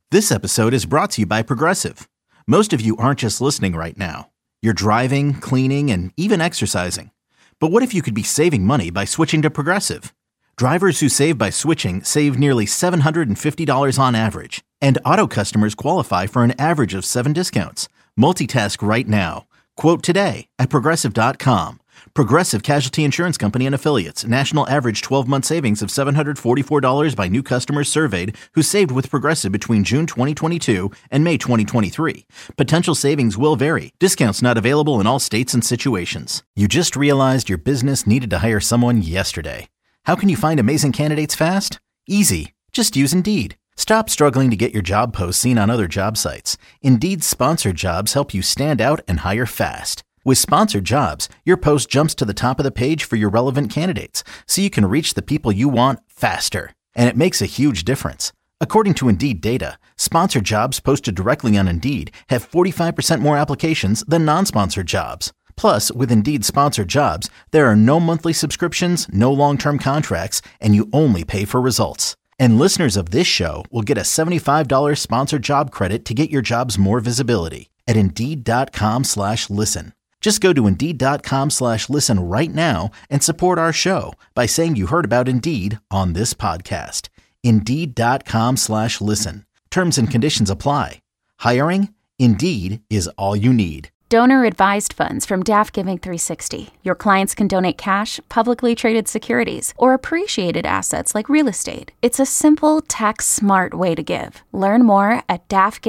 This episode is brought to you by Progressive. Most of you aren't just listening right now. You're driving, cleaning, and even exercising. But what if you could be saving money by switching to Progressive? Drivers who save by switching save nearly $750 on average. And auto customers qualify for an average of 7 discounts. Multitask right now. Quote today at Progressive.com. Progressive Casualty Insurance Company and Affiliates. National average 12-month savings of $744 by new customers surveyed who saved with Progressive between June 2022 and May 2023. Potential savings will vary. Discounts not available in all states and situations. You just realized your business needed to hire someone yesterday. How can you find amazing candidates fast? Easy. Just use Indeed. Stop struggling to get your job posts seen on other job sites. Indeed's sponsored jobs help you stand out and hire fast. With sponsored jobs, your post jumps to the top of the page for your relevant candidates, so you can reach the people you want faster. And it makes a huge difference. According to Indeed data, sponsored jobs posted directly on Indeed have 45% more applications than non-sponsored jobs. Plus, with Indeed sponsored jobs, there are no monthly subscriptions, no long-term contracts, and you only pay for results. And listeners of this show will get a $75 sponsored job credit to get your jobs more visibility at Indeed.com/listen. Just go to Indeed.com/listen right now and support our show by saying you heard about Indeed on this podcast. Indeed.com/listen. Terms and conditions apply. Hiring? Indeed is all you need. Donor-advised funds from DAF Giving 360. Your clients can donate cash, publicly traded securities, or appreciated assets like real estate. It's a simple, tax-smart way to give. Learn more at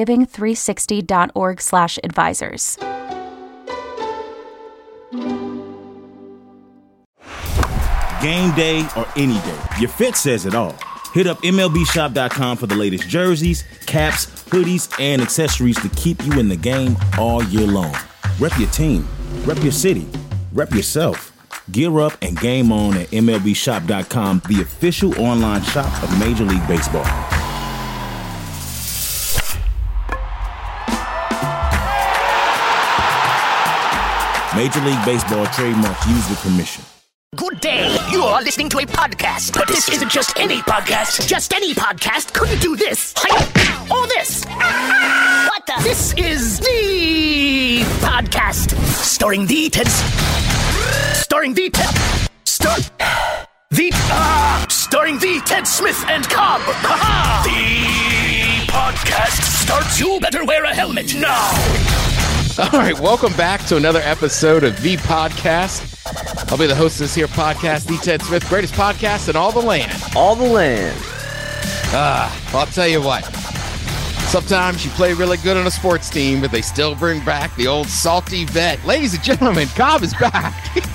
dafgiving360.org/advisors. Game day or any day, your fit says it all. Hit up MLBshop.com for the latest jerseys, caps, hoodies, and accessories to keep you in the game all year long. Rep your team, rep your city, rep yourself. Gear up and game on at MLBshop.com, the official online shop of Major League Baseball. Major League Baseball trademark used with permission. Good day. You are listening to a podcast. But this isn't just any podcast. Just any podcast couldn't do this. Or this. What the? This is the podcast. Starring the Ted Smith and Cobb. The podcast starts. You better wear a helmet now. All right, welcome back to another episode of The Podcast. I'll be the host of this here podcast, The Ted Smith, greatest podcast in all the land. All the land. Well, I'll tell you what. Sometimes you play really good on a sports team, but they still bring back the old salty vet. Ladies and gentlemen, Cobb is back.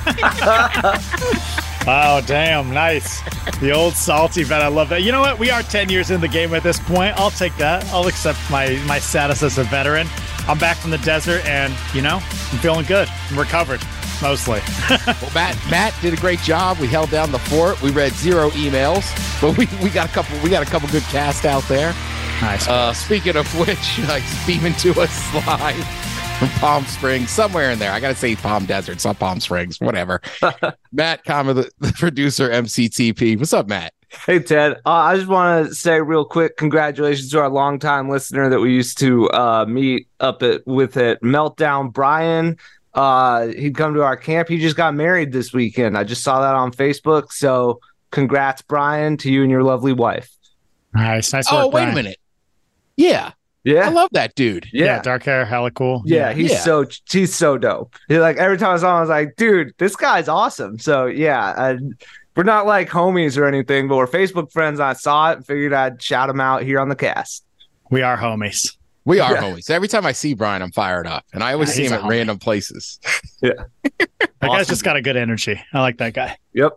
Oh, damn. Nice. The old salty vet. I love that. You know what? We are 10 years in the game at this point. I'll take that. I'll accept my status as a veteran. I'm back from the desert, and, I'm feeling good. I'm recovered, mostly. Well, Matt did a great job. We held down the fort. We read 0 emails, but we got a couple good casts out there. Nice. Speaking of which, he's beaming to us live from Palm Springs, somewhere in there. I got to say Palm Desert, it's not Palm Springs, whatever. Matt Comer, the producer, MCTP. What's up, Matt? Hey, Ted. I just want to say real quick, congratulations to our longtime listener that we used to meet up with at Meltdown, Brian. He'd come to our camp. He just got married this weekend. I just saw that on Facebook. So congrats, Brian, to you and your lovely wife. Nice work, Oh, wait Brian. a minute. Yeah. I love that dude. Yeah, dark hair, hella cool. Yeah, he's so dope. Every time I saw him, I was like, dude, this guy's awesome. So yeah, we're not like homies or anything, but we're Facebook friends. I saw it and figured I'd shout him out here on the cast. We are homies. We are homies. Every time I see Brian, I'm fired up, and I always see him at random places. Yeah, that guy's just got a good energy. I like that guy. Yep.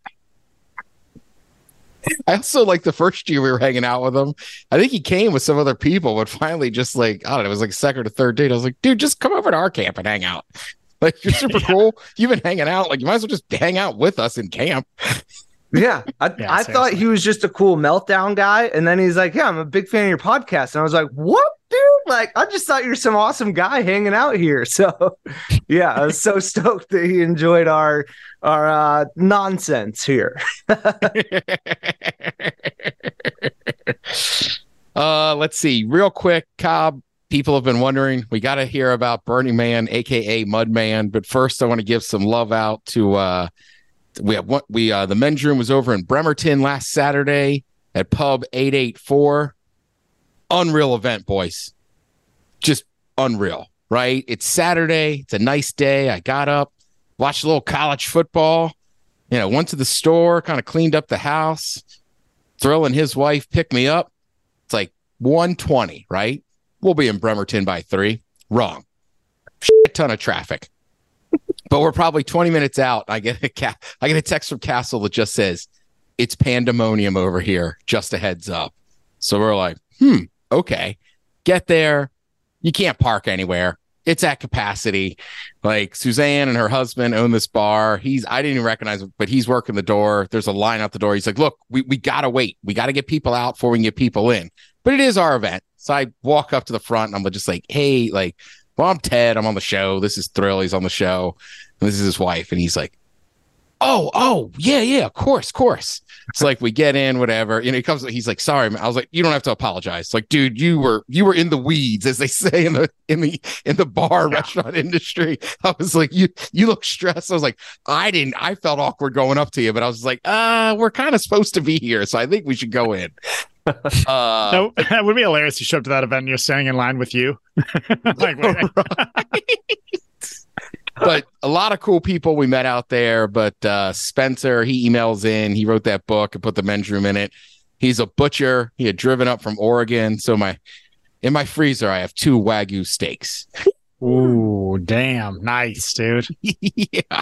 I also like the first year we were hanging out with him. I think he came with some other people, but finally just I don't know, it was like second or third date. I was like, dude, just come over to our camp and hang out. You're super cool. You've been hanging out. You might as well just hang out with us in camp. Yeah. I thought he was just a cool Meltdown guy. And then he's like, yeah, I'm a big fan of your podcast. And I was like, what, dude? I just thought you're some awesome guy hanging out here. So yeah, I was so stoked that he enjoyed our nonsense here. Let's see. Real quick, Cobb. People have been wondering. We got to hear about Burning Man, aka Mudman. But first, I want to give some love out to the men's room was over in Bremerton last Saturday at Pub 884. Unreal event, boys. Just unreal, right? It's Saturday. It's a nice day. I got up, watched a little college football. Went to the store, kind of cleaned up the house. Thrill and his wife picked me up. It's like 1:20, right? We'll be in Bremerton by 3. Wrong. Shit ton of traffic. But we're probably 20 minutes out. I get a text from Castle that just says, it's pandemonium over here. Just a heads up. So we're like, okay. Get there. You can't park anywhere. It's at capacity. Like Suzanne and her husband own this bar. I didn't even recognize him, but he's working the door. There's a line out the door. He's like, look, we got to wait. We got to get people out before we can get people in. But it is our event. So I walk up to the front and I'm just like, hey, I'm Ted. I'm on the show. This is Thrill. He's on the show. And this is his wife. And he's like, oh, yeah, of course. It's like we get in, whatever. He comes. He's like, sorry, man. I was like, you don't have to apologize. Like, dude, you were in the weeds, as they say in the bar restaurant industry. I was like, you look stressed. I was like, I felt awkward going up to you, but I was like, we're kind of supposed to be here, so I think we should go in. So that would be hilarious. You show up to that event and you're standing in line with you. Like, But a lot of cool people we met out there. But Spencer, he emails in. He wrote that book and put the men's room in it. He's a butcher. He had driven up from Oregon. So in my freezer, I have 2 Wagyu steaks. Ooh, damn. Nice, dude. Yeah.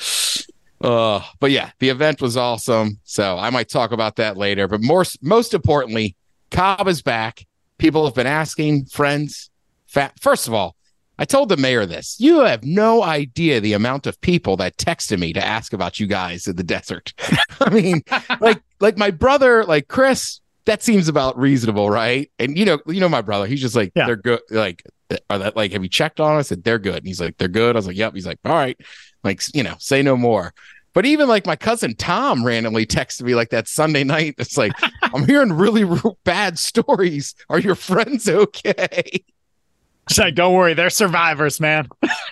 But yeah, the event was awesome. So I might talk about that later. But most importantly, Cobb is back. People have been asking, friends. First of all, I told the mayor this. You have no idea the amount of people that texted me to ask about you guys in the desert. I mean, like my brother, like Chris, that seems about reasonable, right? And you know my brother, he's just like, They're good. Like, are that like, have you checked on us? And they're good. And he's like, they're good. I was like, yep. He's like, all right. Like, say no more. But even like my cousin Tom randomly texted me like that Sunday night. It's like, I'm hearing really bad stories. Are your friends okay? It's like, don't worry, they're survivors, man.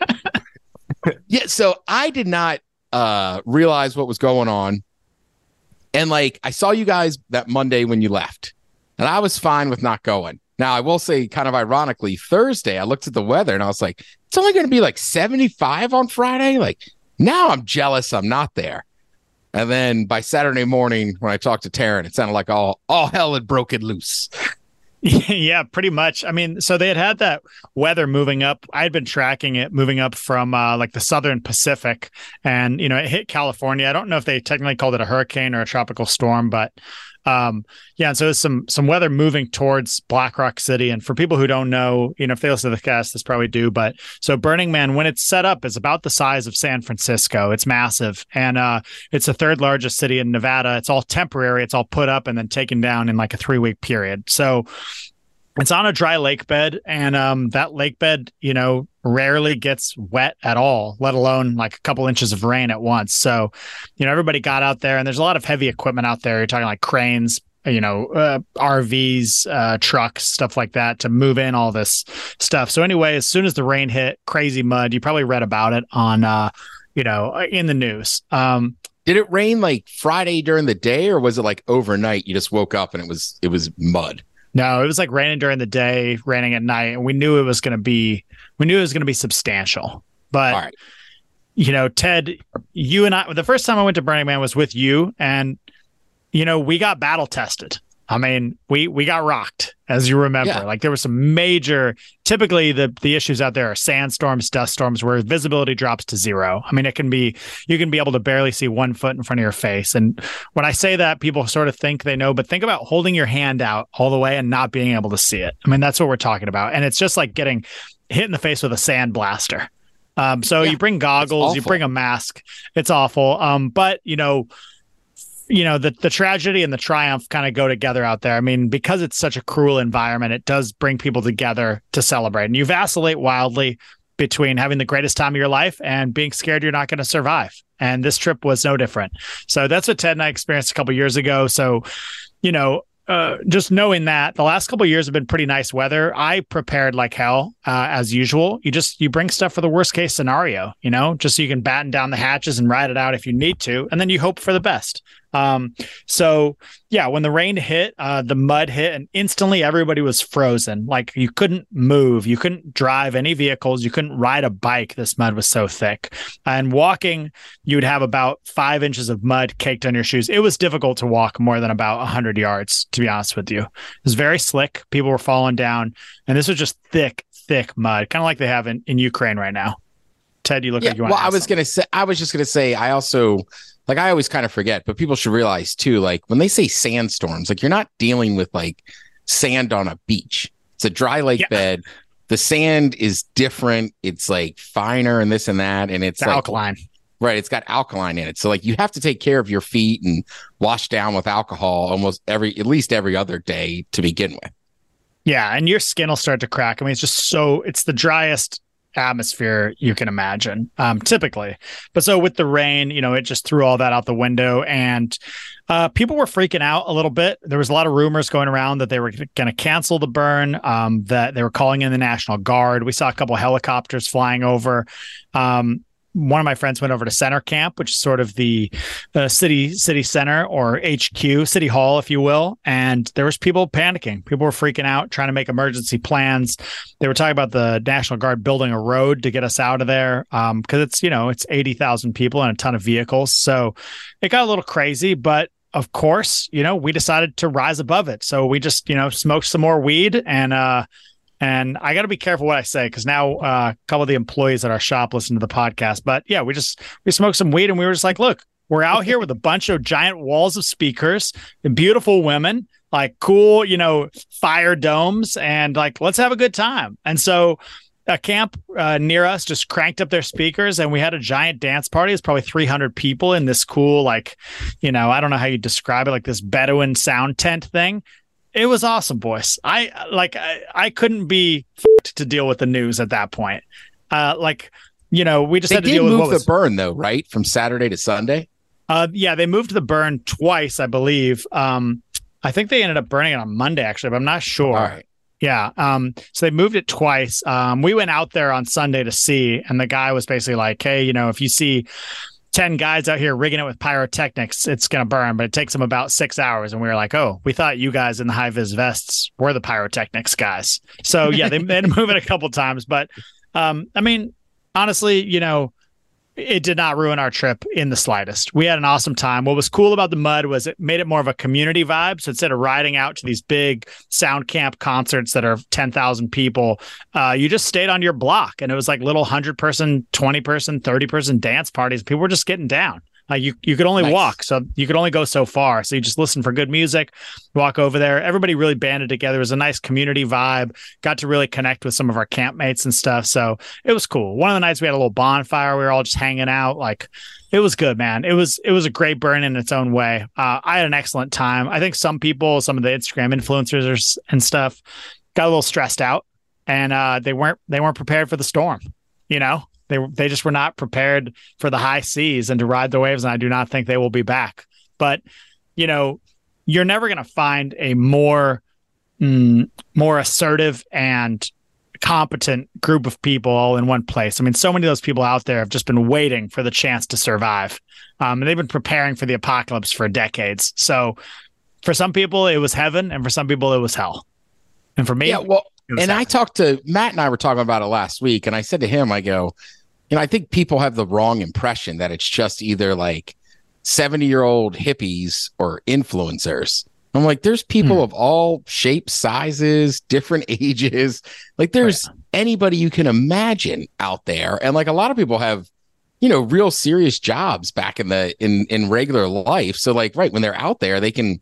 Yeah, so I did not realize what was going on. And like, I saw you guys that Monday when you left, and I was fine with not going. Now, I will say, kind of ironically, Thursday, I looked at the weather and I was like, it's only going to be like 75 on Friday. Like, now I'm jealous I'm not there. And then by Saturday morning, when I talked to Taryn, it sounded like all hell had broken loose. Yeah, pretty much. I mean, so they had that weather moving up. I had been tracking it moving up from like the southern Pacific, and it hit California. I don't know if they technically called it a hurricane or a tropical storm, but yeah. And so there's some weather moving towards Black Rock City. And for people who don't know, if they listen to the cast, this probably do. But so Burning Man, when it's set up, is about the size of San Francisco. It's massive, and it's the 3rd largest city in Nevada. It's all temporary. It's all put up and then taken down in like a 3-week period. So it's on a dry lake bed, and that lake bed, rarely gets wet at all, let alone like a couple inches of rain at once. So, everybody got out there, and there's a lot of heavy equipment out there. You're talking like cranes, RVs, trucks, stuff like that to move in all this stuff. So anyway, as soon as the rain hit, crazy mud, you probably read about it on, in the news. Did it rain like Friday during the day, or was it like overnight? You just woke up and it was mud. No, it was like raining during the day, raining at night, and we knew it was going to be substantial. But, all right. Ted, you and I, the first time I went to Burning Man was with you, and, we got battle tested. I mean, we got rocked, as you remember. Yeah. Like there was some major, typically the issues out there are sandstorms, dust storms, where visibility drops to 0. I mean, you can be able to barely see 1 foot in front of your face. And when I say that, people sort of think they know, but think about holding your hand out all the way and not being able to see it. I mean, that's what we're talking about. And it's just like getting hit in the face with a sand blaster. You bring goggles, you bring a mask. It's awful. But the tragedy and the triumph kind of go together out there. I mean, because it's such a cruel environment, it does bring people together to celebrate. And you vacillate wildly between having the greatest time of your life and being scared you're not going to survive. And this trip was no different. So that's what Ted and I experienced a couple years ago. So, just knowing that the last couple of years have been pretty nice weather, I prepared like hell, as usual. You bring stuff for the worst case scenario, just so you can batten down the hatches and ride it out if you need to, and then you hope for the best. So yeah, when the rain hit, the mud hit, and instantly everybody was frozen. Like you couldn't move, you couldn't drive any vehicles, you couldn't ride a bike. This mud was so thick, and walking, you would have about 5 inches of mud caked on your shoes. It was difficult to walk more than about 100 yards, to be honest with you. It was very slick. People were falling down, and this was just thick mud, kind of like they have in Ukraine right now. Ted, you look like you want to ask something. I was just going to say, I also, like, I always kind of forget, but people should realize too, like when they say sandstorms, like you're not dealing with like sand on a beach. It's a dry lake bed. The sand is different. It's like finer and this and that. And it's like, alkaline. Right. It's got alkaline in it. So like you have to take care of your feet and wash down with alcohol at least every other day to begin with. Yeah. And your skin will start to crack. I mean, it's the driest atmosphere you can imagine, typically. But so with the rain, it just threw all that out the window, and people were freaking out a little bit. There was a lot of rumors going around that they were going to cancel the burn, that they were calling in the National Guard. We saw a couple of helicopters flying over. One of my friends went over to Center Camp, which is sort of the city center, or HQ, City Hall, if you will. And there was people panicking. People were freaking out, trying to make emergency plans. They were talking about the National Guard building a road to get us out of there, because it's 80,000 people and a ton of vehicles. So it got a little crazy, but of course, we decided to rise above it. So we just, smoked some more weed, and I got to be careful what I say, because now a couple of the employees at our shop listen to the podcast. But yeah, we smoked some weed, and we were just like, look, we're out here with a bunch of giant walls of speakers and beautiful women, like cool, fire domes, and like, let's have a good time. And so a camp near us just cranked up their speakers, and we had a giant dance party. It's probably 300 people in this cool, like, I don't know how you describe it, like this Bedouin sound tent thing. It was awesome, boys. I couldn't be to deal with the news at that point. We just had to deal with what was the burn, though, right? From Saturday to Sunday. Yeah, they moved the burn twice, I believe. I think they ended up burning it on Monday, actually, but I'm not sure. All right. Yeah. So they moved it twice. We went out there on Sunday to see, and the guy was basically like, hey, if you see 10 guys out here rigging it with pyrotechnics, it's going to burn, but it takes them about 6 hours. And we were like, oh, we thought you guys in the high-vis vests were the pyrotechnics guys. So yeah, they made him move it a couple times. But I mean, honestly, it did not ruin our trip in the slightest. We had an awesome time. What was cool about the mud was it made it more of a community vibe. So instead of riding out to these big sound camp concerts that are 10,000 people, you just stayed on your block, and it was like little 100-person, 20-person, 30-person dance parties. People were just getting down. You could only walk, so you could only go so far. So you just listen for good music, walk over there. Everybody really banded together. It was a nice community vibe. Got to really connect with some of our campmates and stuff. So it was cool. One of the nights we had a little bonfire. We were all just hanging out. Like, it was good, man. It was a great burn in its own way. I had an excellent time. I think some people, some of the Instagram influencers and stuff, got a little stressed out, and they weren't prepared for the storm. They just were not prepared for the high seas and to ride the waves, and I do not think they will be back. But, you're never going to find a more assertive and competent group of people all in one place. I mean, so many of those people out there have just been waiting for the chance to survive. And they've been preparing for the apocalypse for decades. So for some people, it was heaven, and for some people, it was hell. And for me, and heaven. I talked to Matt, and I were talking about it last week, and I said to him, I go, I think people have the wrong impression that it's just either like 70-year-old hippies or influencers. I'm like, there's people of all shapes, sizes, different ages. Like, there's anybody you can imagine out there. And like, a lot of people have, real serious jobs back in regular life. So like, right, when they're out there, they can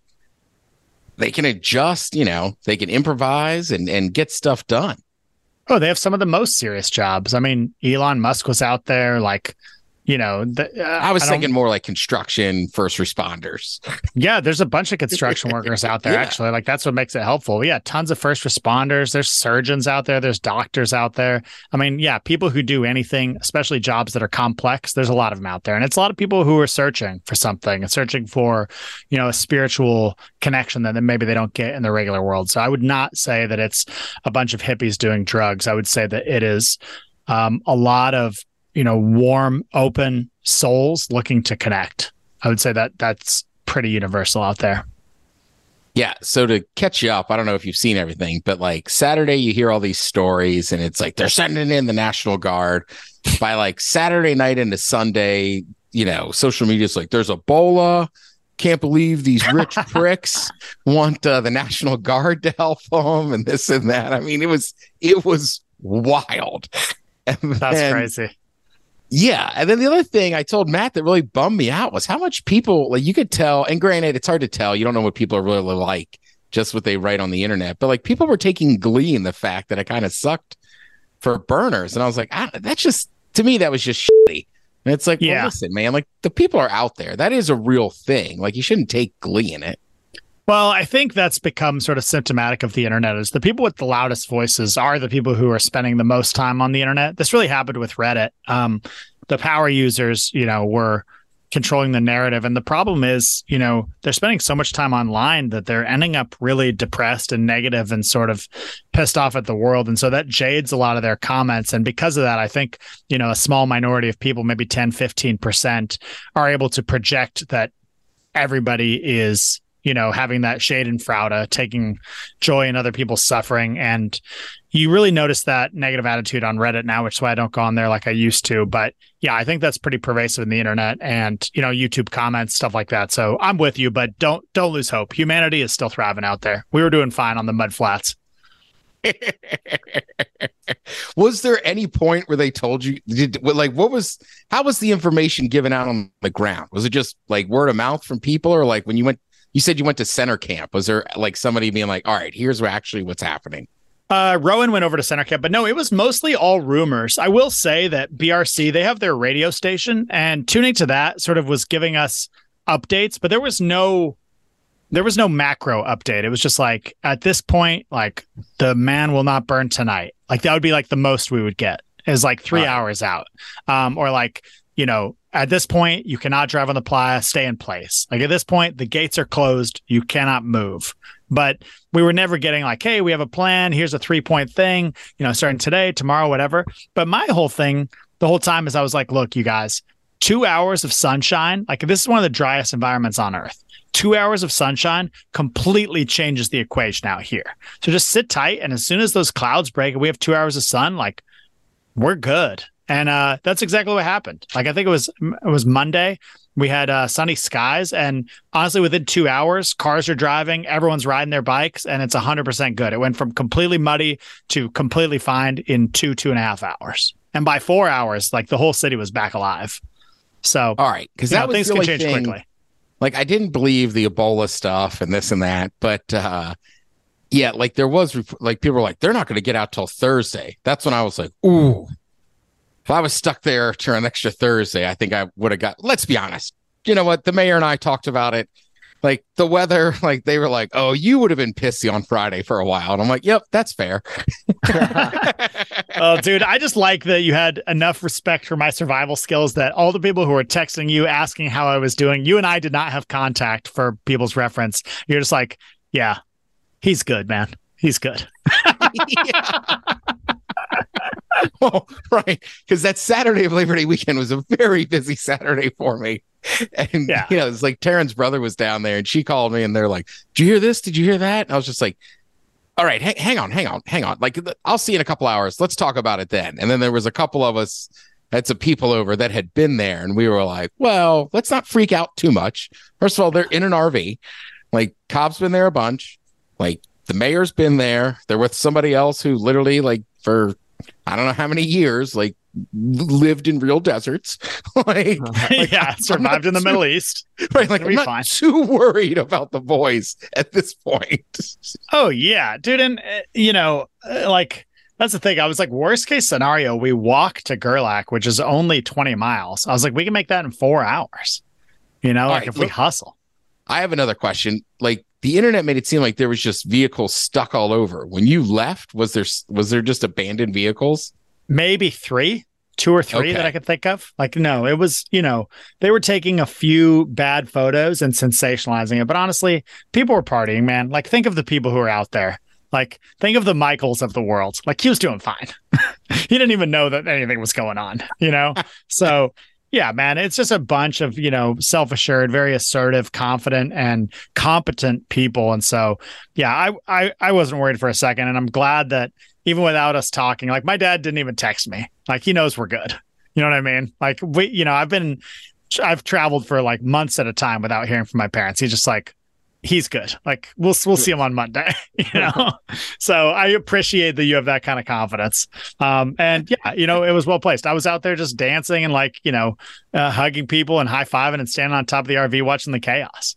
adjust, they can improvise and get stuff done. Oh, they have some of the most serious jobs. I mean, Elon Musk was out there, like, I was thinking more like construction, first responders. Yeah, there's a bunch of construction workers out there, actually. Like, that's what makes it helpful. Yeah, tons of first responders. There's surgeons out there. There's doctors out there. I mean, yeah, people who do anything, especially jobs that are complex, there's a lot of them out there. And it's a lot of people who are searching for something and searching for, a spiritual connection that maybe they don't get in the regular world. So I would not say that it's a bunch of hippies doing drugs. I would say that it is a lot of warm, open souls looking to connect. I would say that that's pretty universal out there. Yeah. So to catch you up, I don't know if you've seen everything, but like Saturday, you hear all these stories and it's like they're sending in the National Guard. By like Saturday night into Sunday, social media is like, there's Ebola. Can't believe these rich pricks want the National Guard to help them and this and that. I mean, it was wild. That's crazy. Yeah. And then the other thing I told Matt that really bummed me out was how much people, like, you could tell, and granted, it's hard to tell. You don't know what people are really like, just what they write on the internet. But like, people were taking glee in the fact that I kind of sucked for burners. And I was like, that's just, to me, that was just shitty. And it's like, well, listen, man, like, the people are out there. That is a real thing. Like, you shouldn't take glee in it. Well, I think that's become sort of symptomatic of the internet, is the people with the loudest voices are the people who are spending the most time on the internet. This really happened with Reddit. The power users, were controlling the narrative. And the problem is, they're spending so much time online that they're ending up really depressed and negative and sort of pissed off at the world. And so that jades a lot of their comments. And because of that, I think, a small minority of people, maybe 10, 15%, are able to project that everybody is having that Schadenfreude, taking joy in other people's suffering. And you really notice that negative attitude on Reddit now, which is why I don't go on there like I used to. But yeah, I think that's pretty pervasive in the internet and, YouTube comments, stuff like that. So I'm with you, but don't lose hope. Humanity is still thriving out there. We were doing fine on the mud flats. Was there any point where they told you, how was the information given out on the ground? Was it just like word of mouth from people, or like when you said you went to center camp, was there like somebody being like, all right, here's what's happening? Rowan went over to center camp, but no, it was mostly all rumors. I will say that BRC, they have their radio station, and tuning to that sort of was giving us updates, but there was no macro update. It was just like, at this point, like, the man will not burn tonight. Like, that would be like the most we would get, is like 3 hours out. Or like, at this point, you cannot drive on the playa, stay in place. Like, at this point, the gates are closed. You cannot move. But we were never getting like, hey, we have a plan. Here's a 3-point thing, starting today, tomorrow, whatever. But my whole thing the whole time is I was like, look, you guys, 2 hours of sunshine. Like, this is one of the driest environments on Earth. 2 hours of sunshine completely changes the equation out here. So just sit tight. And as soon as those clouds break and we have 2 hours of sun, like, we're good. And that's exactly what happened. Like, I think it was Monday. We had sunny skies, and honestly, within 2 hours, cars are driving, everyone's riding their bikes, and it's 100% good. It went from completely muddy to completely fine in 2.5 hours. And by 4 hours, like, the whole city was back alive. So, all right, because that was things the can only change thing, quickly. Like, I didn't believe the Ebola stuff and this and that, but yeah, like, there was like, people were like, they're not going to get out till Thursday. That's when I was like, ooh. If I was stuck there for an extra Thursday, I think I would have got, let's be honest. You know what? The mayor and I talked about it. Like, the weather, like, they were like, oh, you would have been pissy on Friday for a while. And I'm like, yep, that's fair. Oh, dude, I just like that you had enough respect for my survival skills that all the people who were texting you, asking how I was doing, you and I did not have contact for people's reference. You're just like, yeah, he's good, man. He's good. Well, right, because that Saturday of Labor Day weekend was a very busy Saturday for me. And, it's like Taryn's brother was down there and she called me and they're like, did you hear this? Did you hear that? And I was just like, all right, hang on. Like, I'll see you in a couple hours. Let's talk about it then. And then there was a couple of us, had some people over that had been there. And we were like, well, let's not freak out too much. First of all, they're in an RV. Like, Cobb's been there a bunch. Like, the mayor's been there. They're with somebody else who literally, like, for I don't know how many years, like, lived in real deserts. Survived in the Middle East. Right, like, I'm not too worried about the boys at this point. Oh yeah, dude, and like That's the thing. I was like, worst case scenario, we walk to Gerlach, which is only 20 miles. I was like, we can make that in 4 hours, like right, if we hustle. I have another question. Like, the internet made it seem like there was just vehicles stuck all over. When you left, was there just abandoned vehicles? Maybe 2 or 3 that I could think of. Like, no, it was, they were taking a few bad photos and sensationalizing it. But honestly, people were partying, man. Like, think of the people who are out there. Like, think of the Michaels of the world. Like, he was doing fine. He didn't even know that anything was going on, So, yeah, man, it's just a bunch of, self-assured, very assertive, confident, and competent people. And so, yeah, I wasn't worried for a second. And I'm glad that even without us talking, like, my dad didn't even text me. Like, he knows we're good. You know what I mean? Like, I've traveled for like months at a time without hearing from my parents. He's just like, he's good. Like, we'll see him on Monday, So I appreciate that you have that kind of confidence. And yeah, it was well placed. I was out there just dancing and like, hugging people and high-fiving and standing on top of the RV watching the chaos.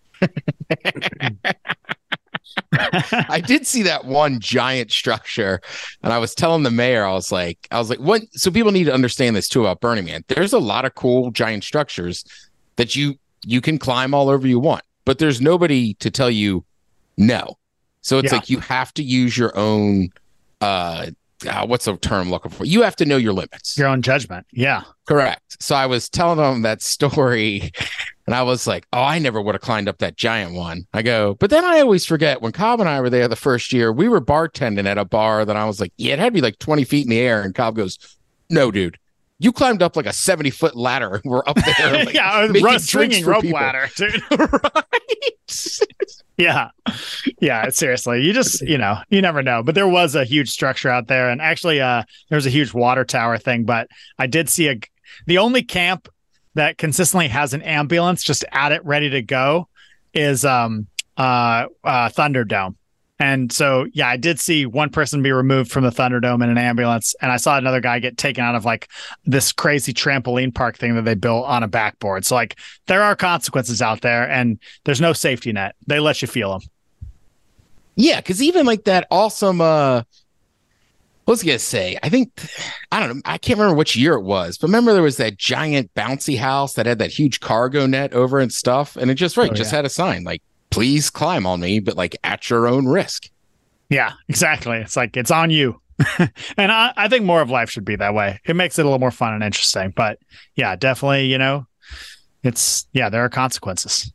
I did see that one giant structure, and I was telling the mayor, I was like, what? So people need to understand this too about Burning Man. There's a lot of cool giant structures that you can climb all over you want, but there's nobody to tell you no. So it's like you have to use your own. What's the term I'm looking for? You have to know your limits. Your own judgment. Yeah. Correct. So I was telling them that story, and I was like, oh, I never would have climbed up that giant one. I go, but then I always forget when Cobb and I were there the first year, we were bartending at a bar that I was like, yeah, it had to be like 20 feet in the air. And Cobb goes, no, dude, you climbed up like a 70-foot ladder. We're up there. Like, yeah, swinging rope ladder, dude. Right. Yeah, seriously. You just, you never know. But there was a huge structure out there. And actually, there was a huge water tower thing. But I did see the only camp that consistently has an ambulance just at it ready to go is Thunderdome. And so, yeah, I did see one person be removed from the Thunderdome in an ambulance. And I saw another guy get taken out of like this crazy trampoline park thing that they built on a backboard. So like there are consequences out there and there's no safety net. They let you feel them. Yeah, because even like that awesome, what was I going to say? I don't know. I can't remember which year it was, but remember there was that giant bouncy house that had that huge cargo net over and stuff. And it just had a sign like, please climb on me, but like at your own risk. Yeah, exactly. It's like, it's on you. And I think more of life should be that way. It makes it a little more fun and interesting, but yeah, definitely, there are consequences.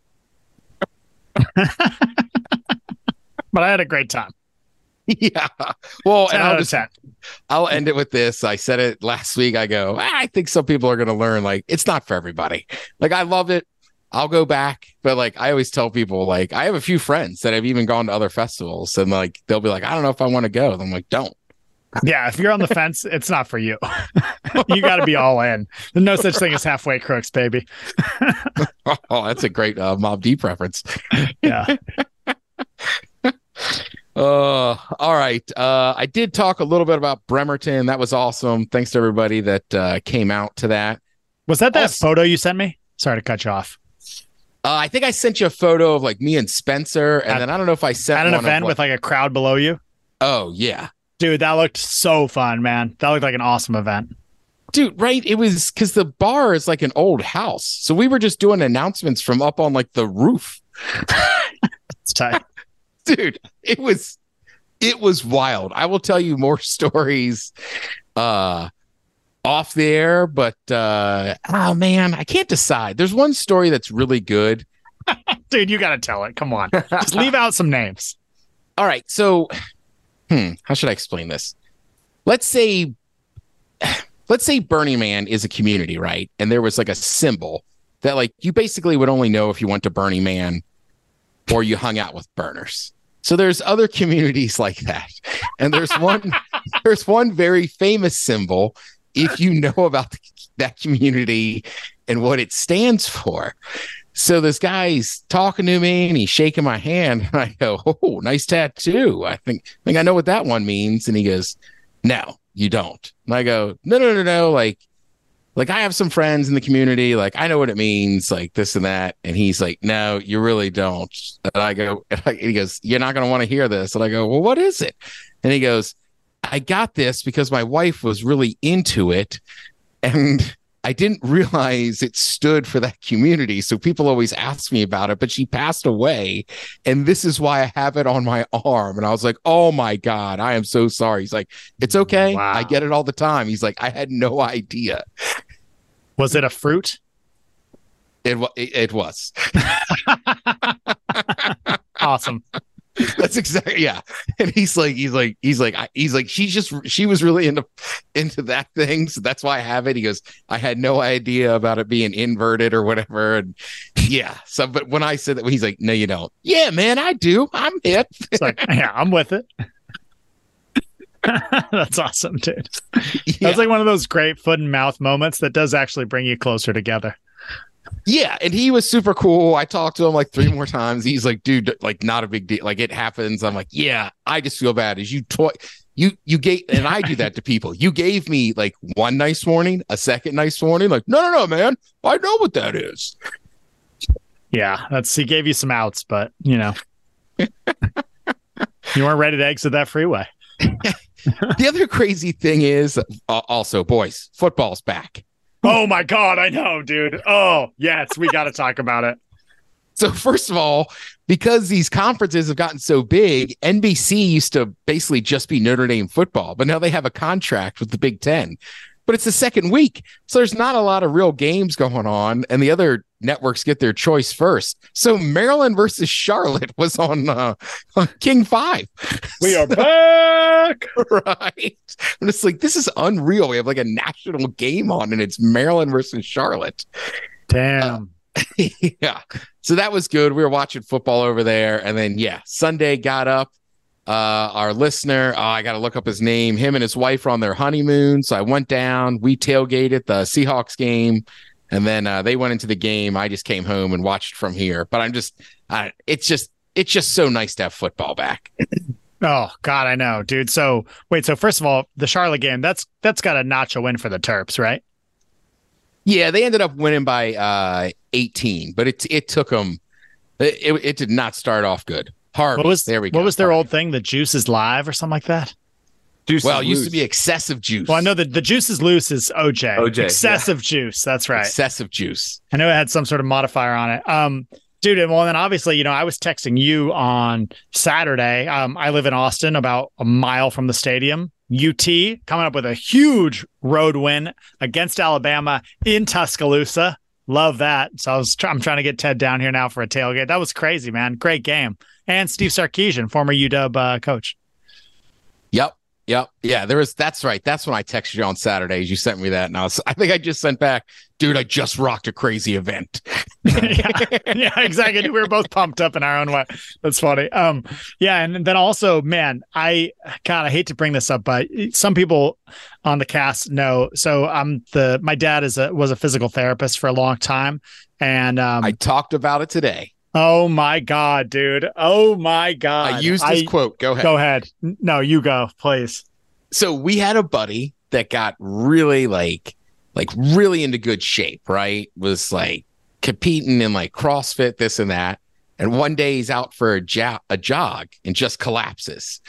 But I had a great time. Yeah. Well, and I'll end it with this. I said it last week. I go, I think some people are going to learn, like, it's not for everybody. Like, I love it. I'll go back. But like, I always tell people, like, I have a few friends that have even gone to other festivals and like, they'll be like, I don't know if I want to go. I'm like, don't. Yeah. If you're on the fence, it's not for you. You got to be all in. There's no such thing as halfway crooks, baby. Oh, that's a great Mobb Deep reference. Yeah. All right. I did talk a little bit about Bremerton. That was awesome. Thanks to everybody that came out to that. Was that photo you sent me? Sorry to cut you off. I think I sent you a photo of like me and Spencer, and then I don't know if I sent at an event with like a crowd below you. Oh yeah, dude, that looked so fun, man. That looked like an awesome event. Dude, right? It was because the bar is like an old house, so we were just doing announcements from up on like the roof. It's tight. Dude, it was wild. I will tell you more stories off the air, but oh man, I can't decide. There's one story that's really good. Dude, you got to tell it. Come on. Just leave out some names. All right. So, how should I explain this? Let's say Burning Man is a community, right? And there was like a symbol that like you basically would only know if you went to Burning Man or you hung out with burners. So there's other communities like that. And there's one very famous symbol if you know about that community and what it stands for. So this guy's talking to me and he's shaking my hand and I go, oh, nice tattoo. I think I know what that one means. And he goes, no, you don't. And I go, no. Like I have some friends in the community. Like I know what it means, like this and that. And he's like, no, you really don't. And I go, he goes, you're not going to want to hear this. And I go, well, what is it? And he goes, I got this because my wife was really into it, and I didn't realize it stood for that community. So people always ask me about it, but she passed away, and this is why I have it on my arm. And I was like, oh my God, I am so sorry. He's like, it's okay. Wow. I get it all the time. He's like, I had no idea. Was it a fruit? It was. Awesome. That's exactly, yeah. And he's like, she was really into that thing. So that's why I have it. He goes, I had no idea about it being inverted or whatever. And yeah. So, but when I said that, he's like, no, you don't. Yeah, man, I do. I'm hip. It's like, yeah, I'm with it. That's awesome, dude. Yeah. That's like one of those great foot and mouth moments that does actually bring you closer together. Yeah, and he was super cool. I talked to him like 3 more times. He's like, dude, like not a big deal. Like it happens. I'm like, yeah, I just feel bad. As you gave, and I do that to people. You gave me like one nice warning, a second nice warning. Like, no, man, I know what that is. Yeah, he gave you some outs, but you know, you weren't ready to exit that freeway. The other crazy thing is also, boys, football's back. Oh my God, I know, dude. Oh, yes, we got to talk about it. So first of all, because these conferences have gotten so big, NBC used to basically just be Notre Dame football, but now they have a contract with the Big Ten. But it's the second week, so there's not a lot of real games going on, and the other networks get their choice first. So Maryland versus Charlotte was on King 5. We are back. Right. And it's like, this is unreal. We have like a national game on, and it's Maryland versus Charlotte. Damn. Yeah. So that was good. We were watching football over there. And then, yeah, Sunday got up. Our listener, I got to look up his name. Him and his wife were on their honeymoon. So I went down. We tailgated the Seahawks game. And then they went into the game. I just came home and watched from here. But it's just so nice to have football back. Oh God, I know, dude. So wait, so first of all, the Charlotte game, that's got a notch win for the Terps, right? Yeah, they ended up winning by 18, but it took them. It did not start off good. Harvey, there we go. What was their old thing? The juice is live or something like that? It used to be excessive juice. Well, I know that the juice is loose is OJ. Excessive yeah. Juice. That's right. Excessive juice. I know it had some sort of modifier on it. Dude, and well, then obviously, you know, I was texting you on Saturday. I live in Austin, about a mile from the stadium. UT coming up with a huge road win against Alabama in Tuscaloosa. Love that. So I'm trying to get Ted down here now for a tailgate. That was crazy, man. Great game. And Steve Sarkisian, former UW coach. Yep. Yeah, that's right. That's when I texted you on Saturdays. You sent me that, and I think I just sent back, dude, I just rocked a crazy event. yeah, exactly. We were both pumped up in our own way. That's funny. Yeah, and then also, man, I hate to bring this up, but some people on the cast know. So my dad was a physical therapist for a long time, and I talked about it today. Oh my God, dude. Oh my God. I used his quote. Go ahead. Go ahead. No, you go, please. So we had a buddy that got really like really into good shape, right? Was like competing in like CrossFit, this and that. And one day he's out for a jog and just collapses.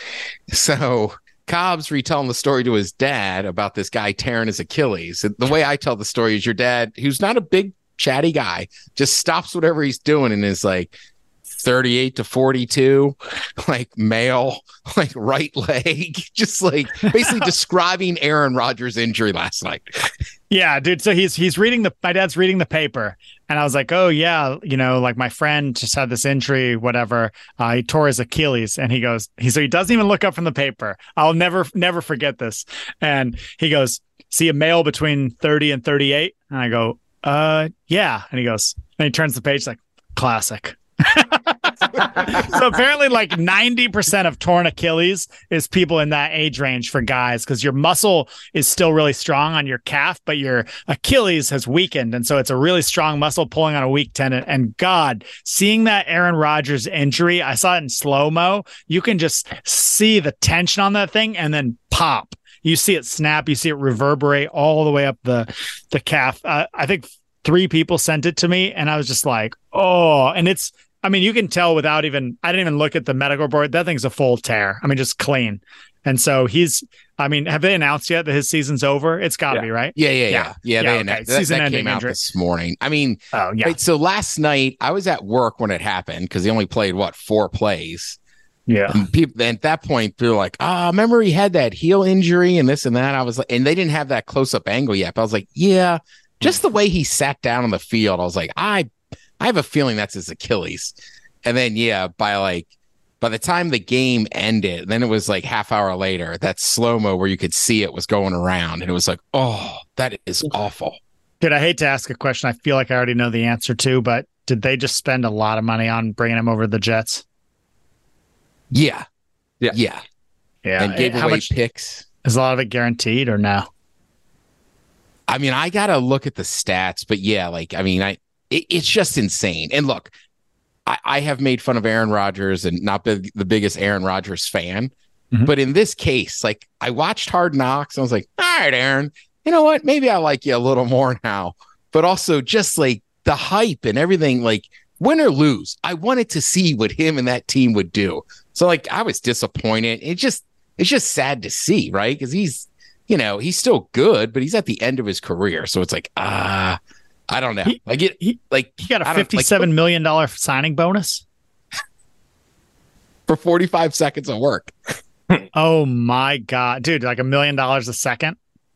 So Cobb's retelling the story to his dad about this guy tearing his Achilles. The way I tell the story is your dad, who's not a big chatty guy, just stops whatever he's doing and is like 38 to 42, like male, like right leg, just like basically describing Aaron Rodgers' injury last night. Yeah, dude. So he's reading my dad's reading the paper, and I was like, oh yeah, you know, like my friend just had this injury, whatever. He tore his Achilles, and he doesn't even look up from the paper. I'll never forget this. And he goes, see a male between 30 and 38, and I go, yeah. And he goes, and he turns the page like, classic. So apparently like 90% of torn Achilles is people in that age range for guys, because your muscle is still really strong on your calf, but your Achilles has weakened. And so it's a really strong muscle pulling on a weak tendon. And God, seeing that Aaron Rodgers injury, I saw it in slow-mo. You can just see the tension on that thing and then pop. You see it snap. You see it reverberate all the way up the calf. I think 3 people sent it to me, and I was just like, oh, and I mean, you can tell I didn't even look at the medical report. That thing's a full tear. I mean, just clean. And so have they announced yet that his season's over? It's got to be, right? Yeah. They announced that came out injury this morning. I mean, right, so last night I was at work when it happened because he only played 4 plays. Yeah. And people at that point they're like, remember he had that heel injury and this and that. I was like, and they didn't have that close-up angle yet. But I was like, yeah, just the way he sat down on the field, I was like, I have a feeling that's his Achilles. And then by the time the game ended, then it was like half hour later, that slow-mo where you could see it was going around. And it was like, oh, that is awful. Dude, I hate to ask a question I feel like I already know the answer to, but did they just spend a lot of money on bringing him over to the Jets? Yeah. And gave How away much picks. Is a lot of it guaranteed or no? I mean, I got to look at the stats, but it's just insane. And look, I have made fun of Aaron Rodgers and not the biggest Aaron Rodgers fan. Mm-hmm. But in this case, I watched Hard Knocks and I was like, all right, Aaron, you know what? Maybe I like you a little more now. But also just the hype and everything, win or lose, I wanted to see what him and that team would do. So I was disappointed. It's just sad to see, right? Because he's still good, but he's at the end of his career. So it's I don't know. He got a $57 million signing bonus for 45 seconds of work. Oh my God, dude! $1 million a second.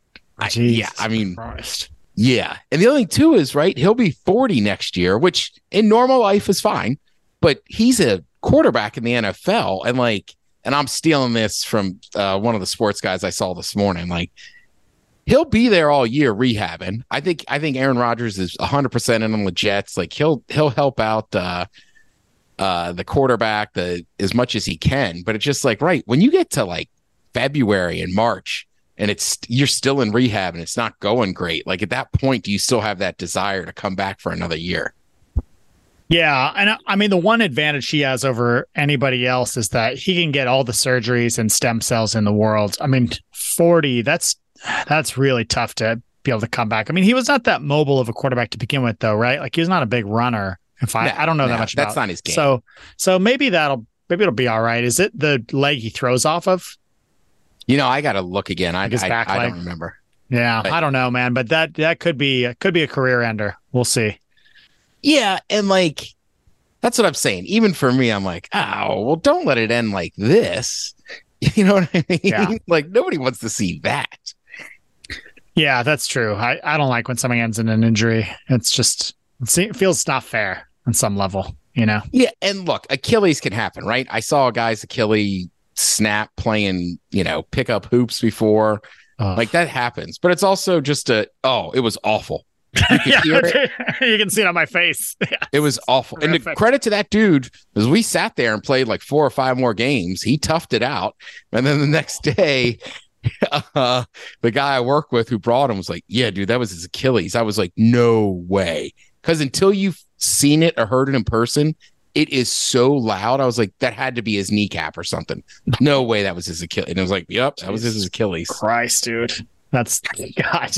Christ. Yeah. And the other thing too is, right, he'll be 40 next year, which in normal life is fine, but he's a quarterback in the NFL. And I'm stealing this from one of the sports guys I saw this morning. He'll be there all year rehabbing. I think Aaron Rodgers is 100% in on the Jets. He'll help out the quarterback as much as he can. But it's just right when you get to February and March and you're still in rehab and it's not going great. At that point, do you still have that desire to come back for another year? Yeah, and I mean the one advantage he has over anybody else is that he can get all the surgeries and stem cells in the world. I mean, 40, that's really tough to be able to come back. I mean, he was not that mobile of a quarterback to begin with, though, right? He was not a big runner. I don't know that much about. That's not his game. So maybe it'll be all right. Is it the leg he throws off of? I got to look again. I don't remember. Yeah, I don't know, man. But that could be a career ender. We'll see. Yeah, and that's what I'm saying. Even for me, I'm well, don't let it end like this. You know what I mean? Yeah. Nobody wants to see that. Yeah, that's true. I don't like when something ends in an injury. It feels not fair on some level, Yeah, and look, Achilles can happen, right? I saw a guy's Achilles snap playing, pickup hoops before. That happens. But it's also just it was awful. You can hear it. You can see it on my face. It was awful. Terrific. And the credit to that dude is we sat there and played 4 or 5 more games. He toughed it out. And then the next day, the guy I work with who brought him was like, yeah, dude, that was his Achilles. I was like, no way. Because until you've seen it or heard it in person, it is so loud. I was like, that had to be his kneecap or something. No way that was his Achilles. And it was like, yep, that was his Achilles. Christ, dude. That's God.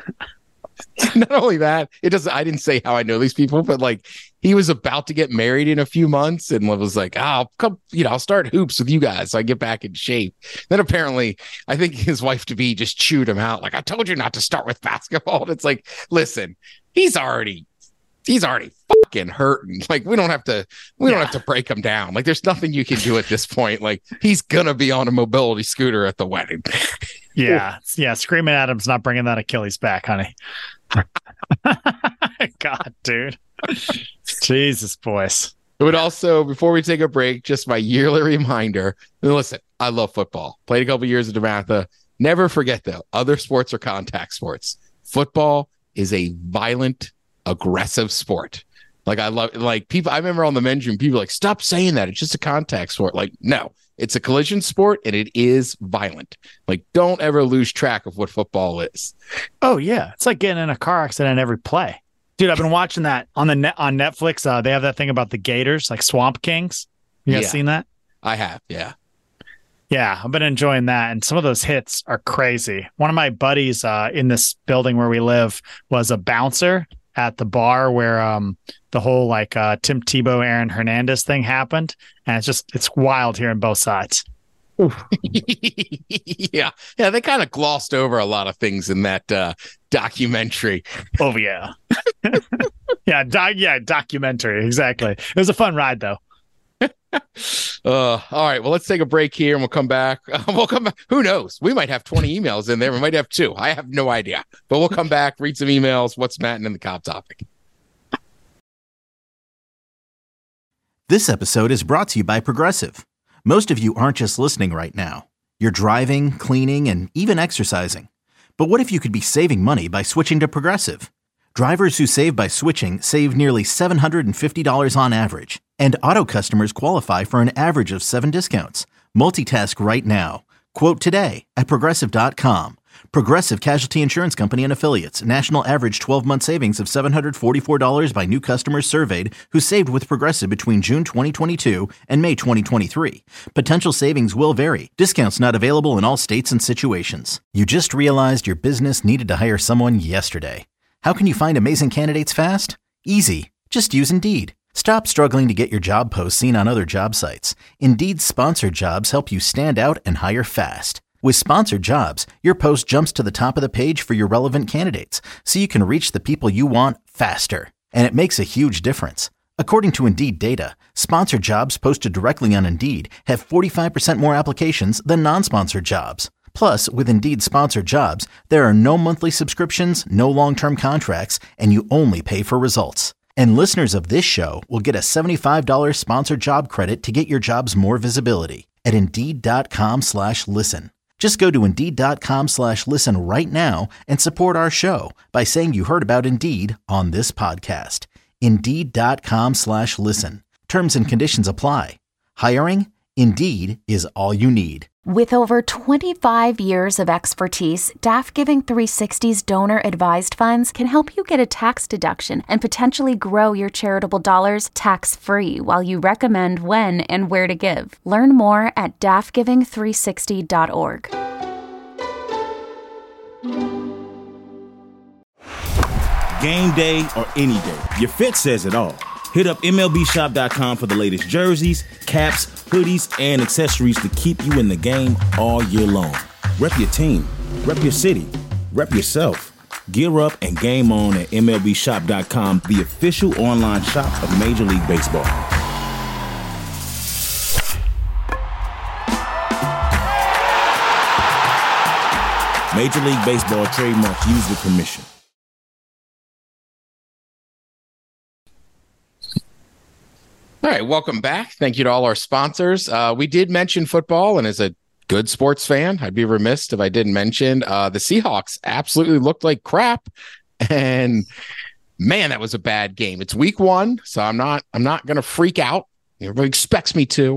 Not only that, I didn't say how I know these people, but he was about to get married in a few months and was like, I'll come, I'll start hoops with you guys so I get back in shape. Then apparently I think his wife to be just chewed him out. I told you not to start with basketball. And it's listen, he's already fucking hurting. We don't have to break him down. There's nothing you can do at this point. He's gonna be on a mobility scooter at the wedding. Yeah. Screaming at him's not bringing that Achilles back, honey. God, dude. Jesus, boys. It would also, before we take a break, just my yearly reminder. Listen, I love football. Played a couple years at DeMatha. Never forget, though, other sports are contact sports. Football is a violent, aggressive sport. I love people. I remember on the men's room, people stop saying that. It's just a contact sport. No, it's a collision sport and it is violent. Don't ever lose track of what football is. Oh yeah. It's like getting in a car accident every play. Dude, I've been watching that on Netflix. They have that thing about the Gators, Swamp Kings. You guys seen that? I have. Yeah. Yeah. I've been enjoying that. And some of those hits are crazy. One of my buddies in this building where we live was a bouncer at the bar where the whole Tim Tebow, Aaron Hernandez thing happened. And it's wild hearing both sides. Yeah, they kind of glossed over a lot of things in that documentary. Oh yeah. Documentary, exactly. It was a fun ride though. All right, well, let's take a break here and we'll come back. Who knows? We might have 20 emails in there. We might have 2. I have no idea. But we'll come back, read some emails. What's Matt and the Cobb topic? This episode is brought to you by Progressive. Most of you aren't just listening right now. You're driving, cleaning, and even exercising. But what if you could be saving money by switching to Progressive? Drivers who save by switching save nearly $750 on average. And auto customers qualify for an average of 7 discounts. Multitask right now. Quote today at Progressive.com. Progressive Casualty Insurance Company and Affiliates. National average 12-month savings of $744 by new customers surveyed who saved with Progressive between June 2022 and May 2023. Potential savings will vary. Discounts not available in all states and situations. You just realized your business needed to hire someone yesterday. How can you find amazing candidates fast? Easy. Just use Indeed. Stop struggling to get your job posts seen on other job sites. Indeed's sponsored jobs help you stand out and hire fast. With sponsored jobs, your post jumps to the top of the page for your relevant candidates, so you can reach the people you want faster. And it makes a huge difference. According to Indeed data, sponsored jobs posted directly on Indeed have 45% more applications than non-sponsored jobs. Plus, with Indeed sponsored jobs, there are no monthly subscriptions, no long-term contracts, and you only pay for results. And listeners of this show will get a $75 sponsored job credit to get your jobs more visibility at Indeed.com/listen. Just go to Indeed.com/listen right now and support our show by saying you heard about Indeed on this podcast. Indeed.com/listen. Terms and conditions apply. Hiring? Indeed is all you need. With over 25 years of expertise, DAF Giving 360's donor-advised funds can help you get a tax deduction and potentially grow your charitable dollars tax-free while you recommend when and where to give. Learn more at dafgiving360.org. Game day or any day, your fit says it all. Hit up MLBshop.com for the latest jerseys, caps, hoodies, and accessories to keep you in the game all year long. Rep your team, rep your city, rep yourself. Gear up and game on at MLBshop.com, the official online shop of Major League Baseball. Major League Baseball trademark used with permission. All right, welcome back. Thank you to all our sponsors. We did mention football, and as a good sports fan, I'd be remiss if I didn't mention the Seahawks absolutely looked like crap. And man, that was a bad game. It's week 1, so I'm not going to freak out. Everybody expects me to.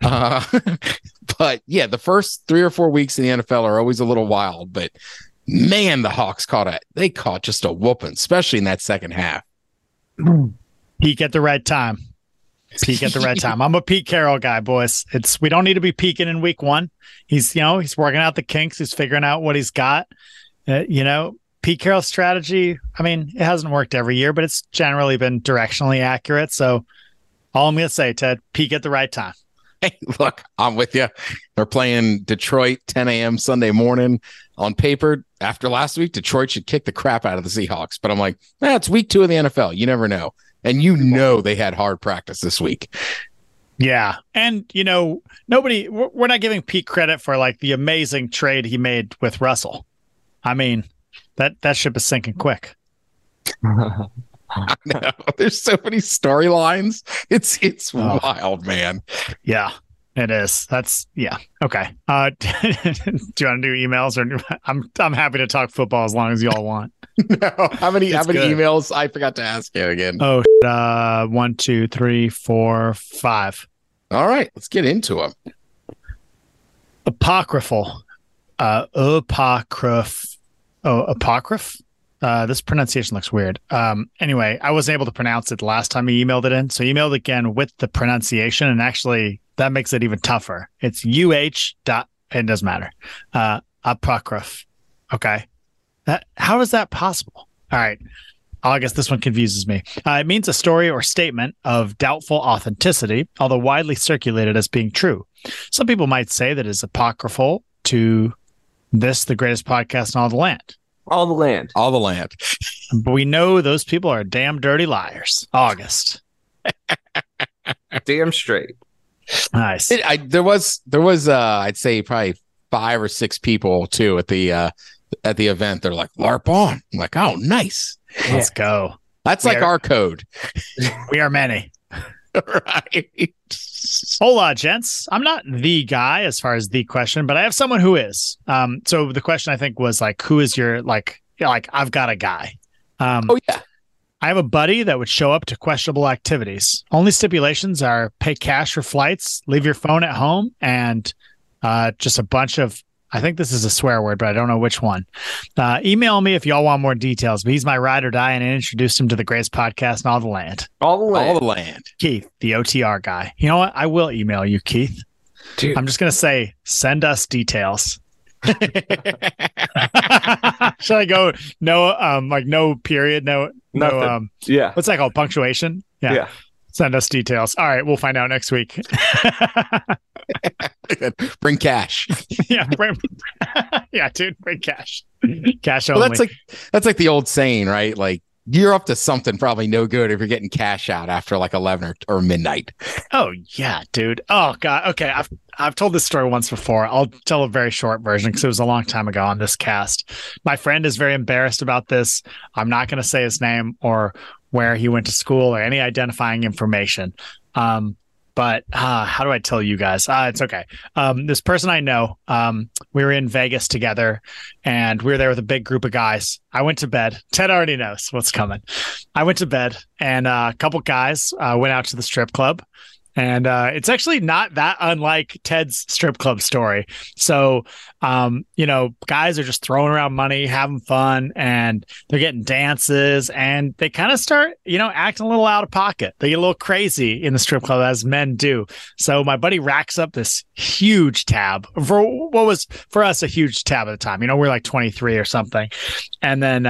But yeah, the first 3 or 4 weeks in the NFL are always a little wild, but man, the Hawks caught just a whooping, especially in that second half. Peak at the right time. Peak at the right time. I'm a Pete Carroll guy, boys. We don't need to be peaking in week 1. He's working out the kinks. He's figuring out what he's got. Pete Carroll's strategy, I mean, it hasn't worked every year, but it's generally been directionally accurate. So all I'm going to say, Ted, peak at the right time. Hey, look, I'm with you. They're playing Detroit 10 a.m. Sunday morning. On paper, after last week, Detroit should kick the crap out of the Seahawks. But I'm like, it's week 2 of the NFL. You never know. And they had hard practice this week. Yeah. And, we're not giving Pete credit for like the amazing trade he made with Russell. I mean, that ship is sinking quick. I know. There's so many storylines. It's wild, man. Yeah, it is. Okay. Do you want to do emails, or I'm happy to talk football as long as y'all want. No. How many emails? I forgot to ask you again. 1, 2, 3, 4, 5. All right, let's get into them. Apocryphal. Apocryph. This pronunciation looks weird. Anyway, I wasn't able to pronounce it the last time he emailed it in, so he emailed again with the pronunciation, and actually that makes it even tougher. It's it doesn't matter. Apocryph. Okay. How is that possible? All right. I guess this one confuses me. It means a story or statement of doubtful authenticity, although widely circulated as being true. some people might say that is apocryphal to this, the greatest podcast in all the land. All the land. All the land. But we know those people are damn dirty liars. August. Damn straight. Nice. There was I'd say probably 5 or 6 people too at the event. They're like, LARP on. I'm like, oh, nice. Let's go. That's like our code. We are many. Right. Hola, gents. I'm not the guy as far as the question, but I have someone who is. So the question I think was like, who is your like I've got a guy. Oh yeah. I have a buddy that would show up to questionable activities. Only stipulations are pay cash for flights, leave your phone at home, and just a bunch of, I think this is a swear word, but I don't know which one. Email me if y'all want more details. But he's my ride or die, and I introduced him to the greatest podcast in all the land. All the land. All the land. Keith, the OTR guy. You know what? I will email you, Keith. Dude. I'm just going to say, send us details. Should I go no period, no Yeah. what's that called, punctuation? Yeah. Send us details. All right, we'll find out next week. Bring cash. Yeah, dude, bring cash. Cash only. Well, that's like the old saying, right? Like, you're up to something probably no good if you're getting cash out after like 11 or midnight. Oh yeah, dude. Oh god. Okay, I've told this story once before. I'll tell a very short version because it was a long time ago on this cast. My friend is very embarrassed about this. I'm not going to say his name or where he went to school or any identifying information. But how do I tell you guys? It's okay. This person I know, we were in Vegas together and we were there with a big group of guys. I went to bed. Ted already knows what's coming. I went to bed and a couple guys went out to the strip club. And it's actually not that unlike Ted's strip club story. So, guys are just throwing around money, having fun, and they're getting dances, and they kind of start, acting a little out of pocket. They get a little crazy in the strip club, as men do. So my buddy racks up this huge tab for what was, for us, a huge tab at the time. We're like 23 or something. And then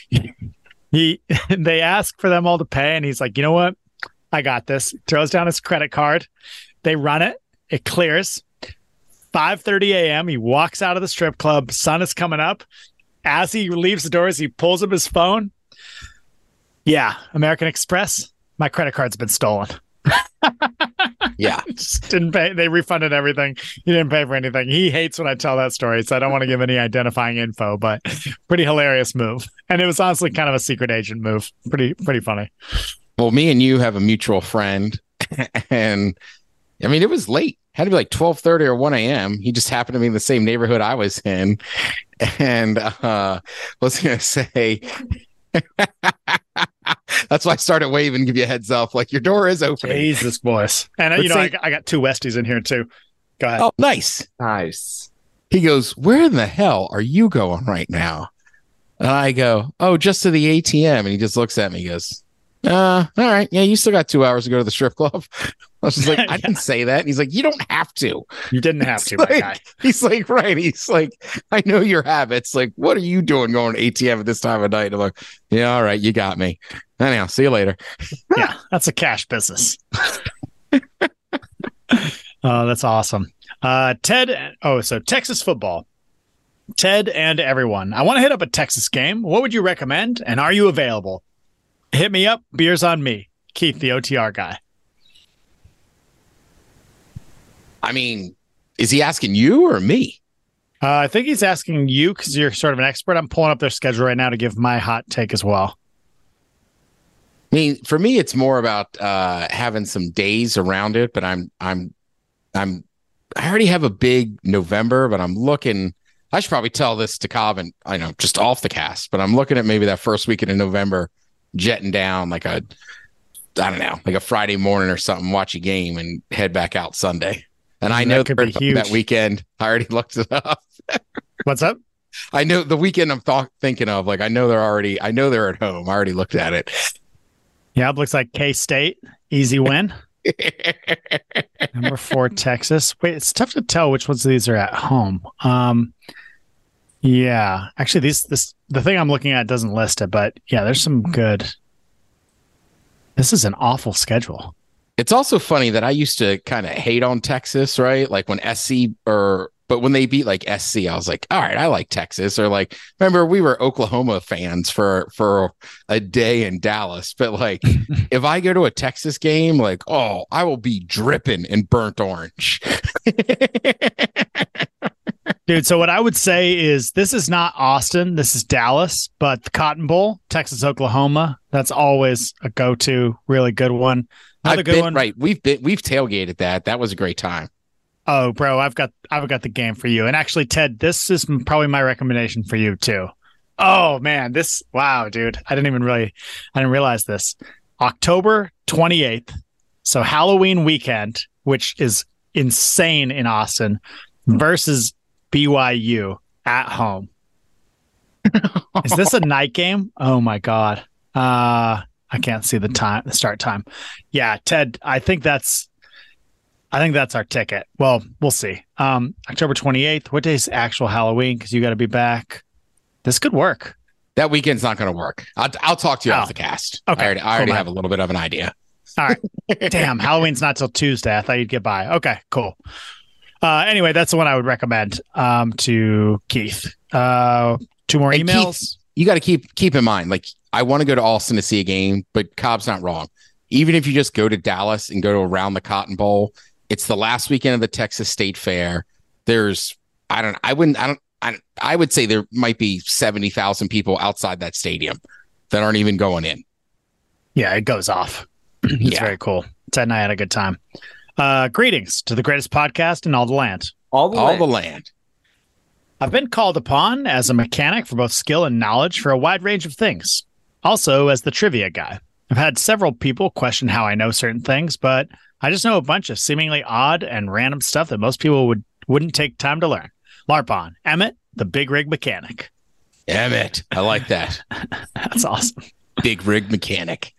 they ask for them all to pay, and he's like, you know what? I got this. Throws down his credit card. They run it. It clears. 5:30 a.m. He walks out of the strip club. Sun is coming up. As he leaves the doors, he pulls up his phone. Yeah, American Express. My credit card's been stolen. Yeah. Just didn't pay. They refunded everything. He didn't pay for anything. He hates when I tell that story, so I don't want to give any identifying info, but pretty hilarious move. And it was honestly kind of a secret agent move. Pretty funny. Well, me and you have a mutual friend, and I mean, it was late. Had to be like 12:30 or 1 a.m. He just happened to be in the same neighborhood I was in, and was going to say, that's why I started waving, give you a heads up, like your door is opening. Jesus, boys. And I got 2 Westies in here too. Go ahead. Oh, nice. He goes, where in the hell are you going right now? And I go, oh, just to the ATM. And he just looks at me, he goes, all right. Yeah, you still got 2 hours to go to the strip club. I was just like, I didn't say that. And he's like, you don't have to. You didn't have to, like, my guy. He's like, right. He's like, I know your habits. Like, what are you doing going to ATM at this time of night? I'm like, yeah, all right, you got me. Anyhow, see you later. Yeah, that's a cash business. Oh, that's awesome. Ted. Oh, so Texas football. Ted and everyone. I want to hit up a Texas game. What would you recommend? And are you available? Hit me up. Beers on me. Keith, the OTR guy. I mean, is he asking you or me? I think he's asking you because you're sort of an expert. I'm pulling up their schedule right now to give my hot take as well. I mean, for me, it's more about having some days around it. But I already have a big November, but I'm looking. I should probably tell this to Cobb, and I know just off the cast, but I'm looking at maybe that first weekend in November, jetting down like a Friday morning or something, watch a game, and head back out Sunday. And I know that weekend. I already looked it up. What's up? I know the weekend I'm thinking of. Like I know they're at home. I already looked at it. Yeah, it looks like K-State. Easy win. Number 4, Texas. Wait, it's tough to tell which ones of these are at home. Yeah, actually, the thing I'm looking at doesn't list it, but yeah, there's some good. This is an awful schedule. It's also funny that I used to kind of hate on Texas, right? Like when but when they beat like SC, I was like, all right, I like Texas. Or like, remember we were Oklahoma fans for a day in Dallas. But like, if I go to a Texas game, like, oh, I will be dripping in burnt orange. Dude, so what I would say is this is not Austin. This is Dallas, but the Cotton Bowl, Texas, Oklahoma, that's always a go-to, really good one. Another good one. Right. We've tailgated that. That was a great time. Oh, bro, I've got the game for you. And actually, Ted, this is probably my recommendation for you too. Oh man, wow, dude. I didn't realize this. October 28th. So Halloween weekend, which is insane in Austin, versus BYU at home. Is this a night game? Oh my God. I can't see the start time. Yeah, Ted, I think that's our ticket. Well, we'll see. October 28th. What day is actual Halloween? Because you got to be back. This could work. That weekend's not going to work. I'll talk to you off the cast. Okay. I already have a little bit of an idea. All right. Damn, Halloween's not till Tuesday. I thought you'd get by. Okay, cool. Anyway, that's the one I would recommend to Keith. 2 more emails. Keith, you got to keep in mind, like, I want to go to Austin to see a game, but Cobb's not wrong. Even if you just go to Dallas and go to around the Cotton Bowl, it's the last weekend of the Texas State Fair. I would say there might be 70,000 people outside that stadium that aren't even going in. Yeah, it goes off. It's very cool. Ted and I had a good time. Greetings to the greatest podcast in all the land. All the land. I've been called upon as a mechanic for both skill and knowledge for a wide range of things. Also, as the trivia guy. I've had several people question how I know certain things, but I just know a bunch of seemingly odd and random stuff that most people wouldn't take time to learn. LARP Emmett, the big rig mechanic. Emmett, I like that. That's awesome. Big rig mechanic.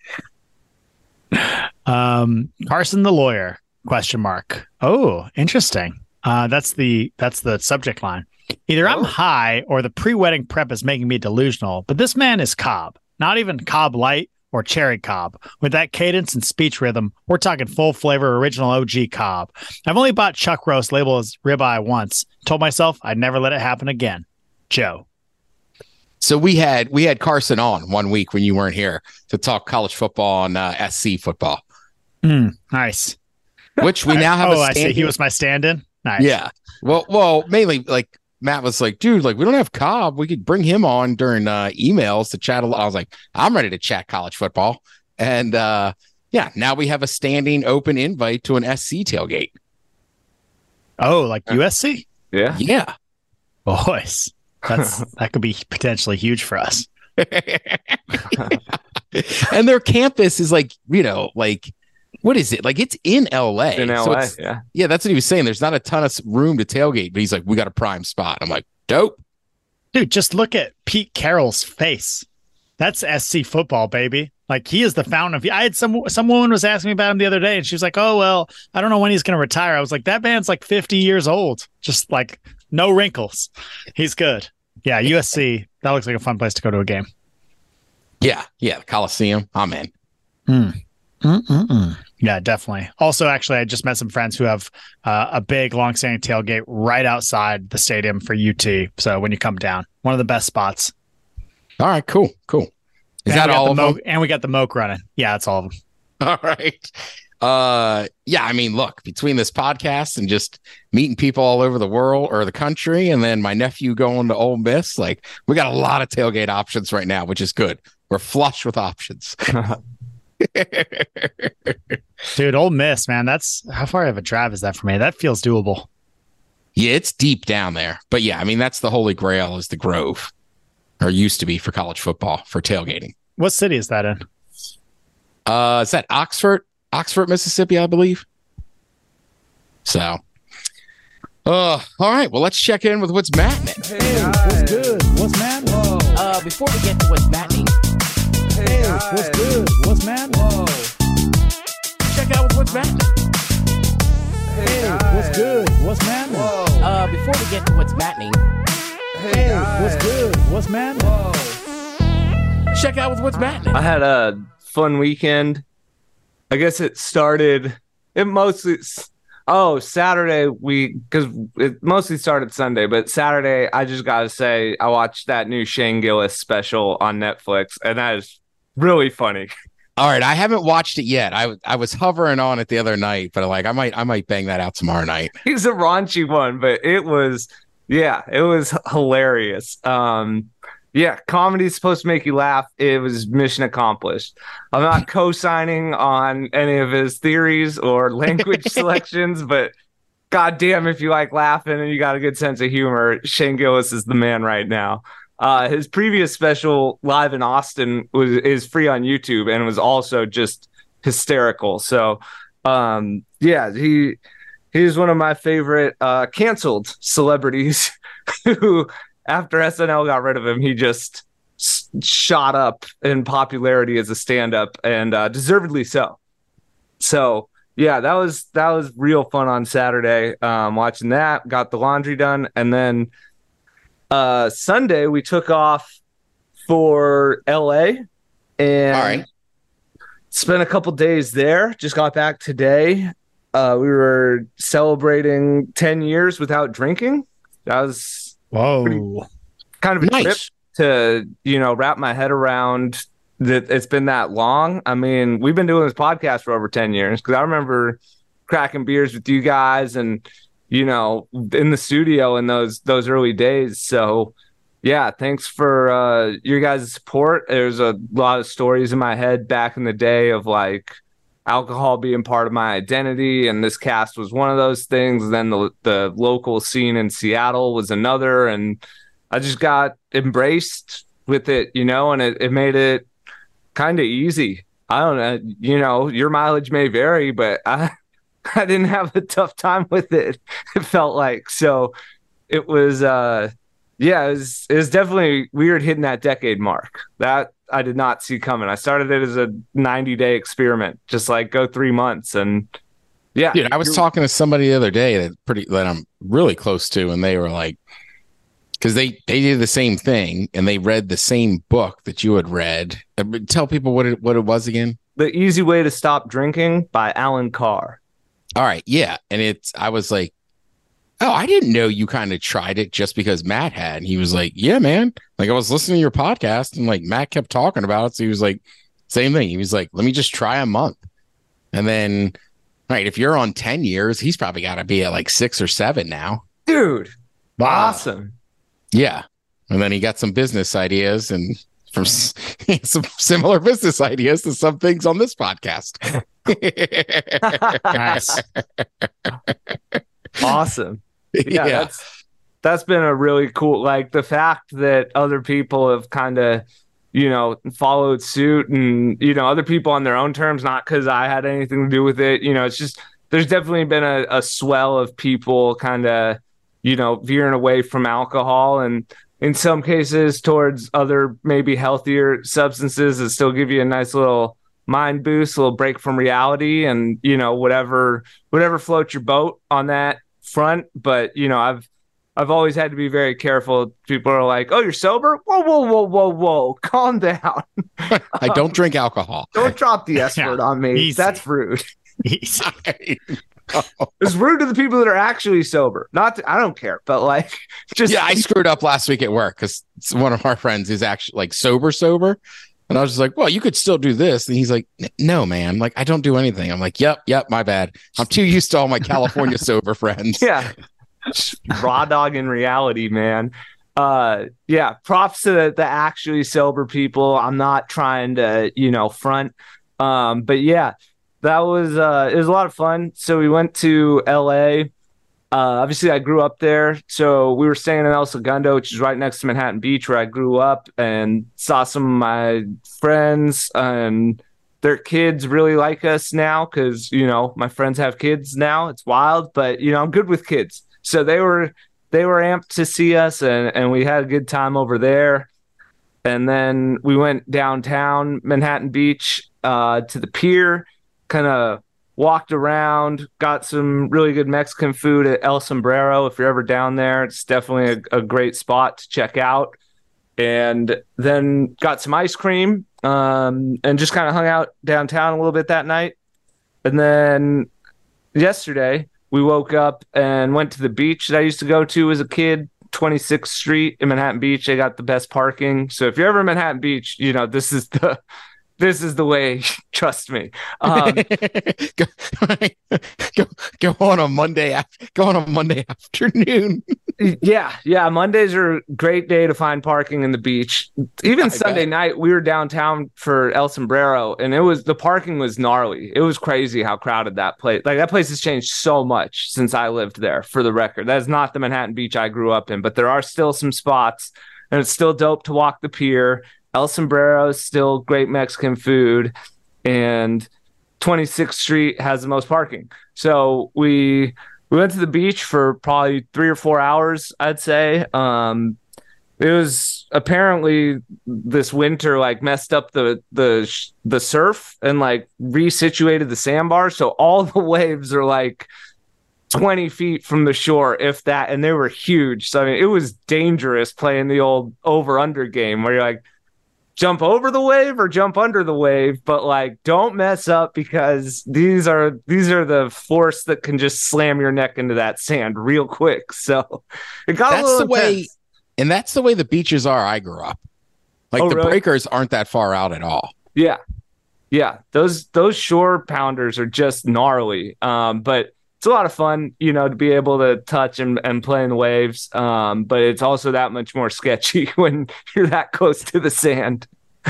Carson the lawyer, ? Oh, interesting. That's the subject line. Either I'm high or the pre-wedding prep is making me delusional, but this man is Cobb. Not even Cobb Light or Cherry Cobb. With that cadence and speech rhythm, we're talking full flavor original OG Cobb. I've only bought chuck roast labeled as ribeye once. Told myself I'd never let it happen again. Joe. So we had Carson on one week when you weren't here to talk college football and SC football. Nice. Which we now have. I see. He was my stand-in. Nice. Yeah. Well, mainly like Matt was like, dude, like we don't have Cobb. We could bring him on during emails to chat. I was like, I'm ready to chat college football. And now we have a standing open invite to an SC tailgate. Oh, like USC? Yeah. Yeah. Boys. That could be potentially huge for us. And their campus is like, what is it? Like it's in LA. In LA, yeah. That's what he was saying. There's not a ton of room to tailgate, but he's like, we got a prime spot. I'm like, dope. Dude, just look at Pete Carroll's face. That's SC football, baby. Like he is the fountain of. I had some woman was asking me about him the other day, and she was like, "Oh well, I don't know when he's going to retire." I was like, "That man's like 50 years old, just like no wrinkles. He's good." Yeah, USC. That looks like a fun place to go to a game. Yeah, the Coliseum. I'm in. Yeah, definitely. Also, actually, I just met some friends who have a big, long-standing tailgate right outside the stadium for UT. So when you come down, one of the best spots. All right, cool. Is that all of them? And we got the Moke running. Yeah, that's all of them. All right. Yeah, I mean, look, between this podcast and just meeting people all over the world or the country, and then my nephew going to Ole Miss, like we got a lot of tailgate options right now, which is good. We're flush with options. Dude, Ole Miss, man, that's how far of a drive is that for me? That feels doable. Yeah, it's deep down there. But yeah, I mean, that's the holy grail is the Grove, or used to be for college football for tailgating. What city is that in? Is that Oxford, Mississippi, I believe. So, all right. Well, let's check in with what's mattening. Hey, what's good? What's mattening? Before we get to what's mattening, Hey, what's good? What's mattening? check out what's mattening. Hey, what's good? What's mattening? Before we get to what's mattening, Hey, what's good? What's mattening? check out what's mattening. I had a fun weekend. I guess it started. It mostly. Saturday because it mostly started Sunday, but Saturday I just gotta say I watched that new Shane Gillis special on Netflix, and that is really funny. All right, I haven't watched it yet. I was hovering on it the other night, but like I might bang that out tomorrow night. He's a raunchy one, but it was hilarious. Comedy's supposed to make you laugh. It was mission accomplished. I'm not co-signing on any of his theories or language selections, but goddamn, if you like laughing and you got a good sense of humor, Shane Gillis is the man right now. His previous special, Live in Austin, is free on YouTube and was also just hysterical. So, he's one of my favorite canceled celebrities who, after SNL got rid of him, he just shot up in popularity as a stand-up, and deservedly so. So, yeah, that was real fun on Saturday. Watching that, got the laundry done, and then Sunday we took off for LA and all right, spent a couple days there. Just got back today. We were celebrating 10 years without drinking. That was kind of a trip to, wrap my head around that it's been that long. I mean, we've been doing this podcast for over 10 years because I remember cracking beers with you guys and, in the studio in those early days. So, yeah, thanks for your guys' support. There's a lot of stories in my head back in the day of like alcohol being part of my identity, and this cast was one of those things. And then the local scene in Seattle was another, and I just got embraced with it, and it made it kind of easy. I don't know, your mileage may vary, but I didn't have a tough time with it. It felt like, so it was, it was definitely weird hitting that decade mark. That I did not see coming. I started it as a 90-day experiment, just like go 3 months. And yeah, dude, I was talking to somebody the other day that I'm really close to, and they were like, because they did the same thing and they read the same book that you had read. Tell people what it was again. The Easy Way to Stop Drinking by Alan Carr. All right, yeah, and I was like, oh, I didn't know you kind of tried it just because Matt had. And he was like, yeah, man. Like, I was listening to your podcast and like Matt kept talking about it. So he was like, same thing. He was like, let me just try a month. And then, right, if you're on 10 years, he's probably got to be at like 6 or 7 now. Dude, awesome. Yeah. And then he got some business ideas and from some similar business ideas to some things on this podcast. Nice. Awesome. Yeah. That's been a really cool, like the fact that other people have kind of, followed suit and, other people on their own terms, not because I had anything to do with it. It's just, there's definitely been a swell of people kind of, veering away from alcohol and in some cases towards other maybe healthier substances that still give you a nice little mind boost, a little break from reality, and whatever floats your boat on that front. But I've always had to be very careful. People are like, oh, you're sober? Whoa, calm down. I don't drink alcohol. Don't drop the S word on me. Easy. That's rude. Easy. It's rude to the people that are actually sober. I don't care, but like, just I screwed up last week at work because one of our friends is actually like sober. And I was just like, well, you could still do this. And he's like, no, man, like I don't do anything. I'm like, yep, my bad. I'm too used to all my California sober friends. Yeah. Raw dog in reality, man. Props to the actually sober people. I'm not trying to, front. But yeah, that was it was a lot of fun. So we went to LA. Obviously I grew up there. So we were staying in El Segundo, which is right next to Manhattan Beach, where I grew up, and saw some of my friends, and their kids really like us now because, my friends have kids now. It's wild, but I'm good with kids. So they were amped to see us, and we had a good time over there. And then we went downtown Manhattan Beach to the pier, kind of walked around, got some really good Mexican food at El Sombrero. If you're ever down there, it's definitely a great spot to check out. And then got some ice cream and just kind of hung out downtown a little bit that night. And then yesterday we woke up and went to the beach that I used to go to as a kid, 26th Street in Manhattan Beach. They got the best parking. So if you're ever in Manhattan Beach, this is the way. Trust me. Go on a Monday afternoon. Yeah. Mondays are a great day to find parking in the beach. Even Sunday night, we were downtown for El Sombrero, and the parking was gnarly. It was crazy how crowded that place. Like, that place has changed so much since I lived there. For the record, that is not the Manhattan Beach I grew up in, but there are still some spots, and it's still dope to walk the pier. El Sombrero is still great Mexican food, and 26th Street has the most parking. So we went to the beach for probably 3 or 4 hours, I'd say. It was apparently this winter messed up the surf and resituated the sandbar, so all the waves are 20 feet from the shore, if that, and they were huge. So I mean, it was dangerous playing the old over-under game where you're jump over the wave or jump under the wave, but don't mess up, because these are the force that can just slam your neck into that sand real quick. So it got a little intense. And that's the way the beaches are. I grew up. Really? Breakers aren't that far out at all. Yeah. Those shore pounders are just gnarly. But it's a lot of fun, to be able to touch and play in the waves. But it's also that much more sketchy when you're that close to the sand.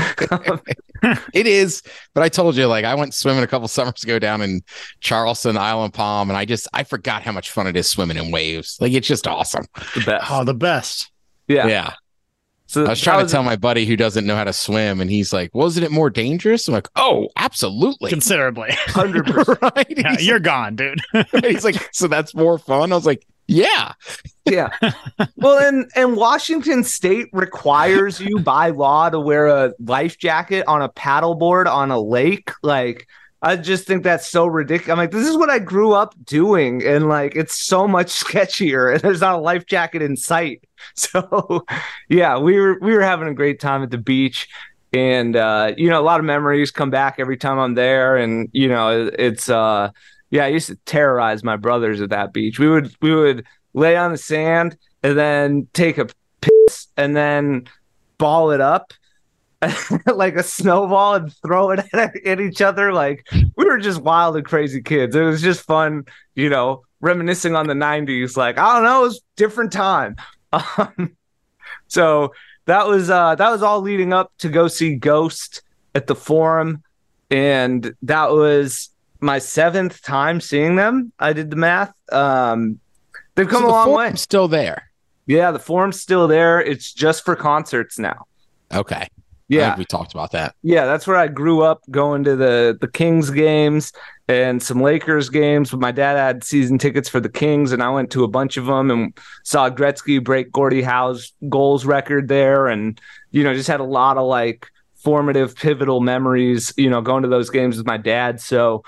It is. But I told you, I went swimming a couple summers ago down in Charleston, Island Palm, and I forgot how much fun it is swimming in waves. It's just awesome. The best. Oh, the best. Yeah. So I was trying to tell my buddy who doesn't know how to swim, and he's like, wasn't it more dangerous? I'm like, oh, absolutely. Considerably. 100%. Right? Yeah, you're gone, dude. He's like, so that's more fun? I was like, yeah. Well, and Washington State requires you by law to wear a life jacket on a paddleboard on a lake. I just think that's so ridiculous. I'm this is what I grew up doing, and it's so much sketchier, and there's not a life jacket in sight. So yeah, we were having a great time at the beach, and a lot of memories come back every time I'm there, and it's I used to terrorize my brothers at that beach. We would lay on the sand and then take a piss and then ball it up like a snowball and throw it at each other. We were just wild and crazy kids. It was just fun, reminiscing on the 90s. I don't know, it was a different time. So that was all leading up to go see Ghost at the Forum, and that was my 7th time seeing them. I did the math. They've come a long way. Still there. Yeah, the Forum's still there. It's just for concerts now. Okay. Yeah, we talked about that. Yeah, that's where I grew up, going to the Kings games and some Lakers games. My dad had season tickets for the Kings, and I went to a bunch of them and saw Gretzky break Gordie Howe's goals record there, and just had a lot of formative, pivotal memories. Going to those games with my dad. So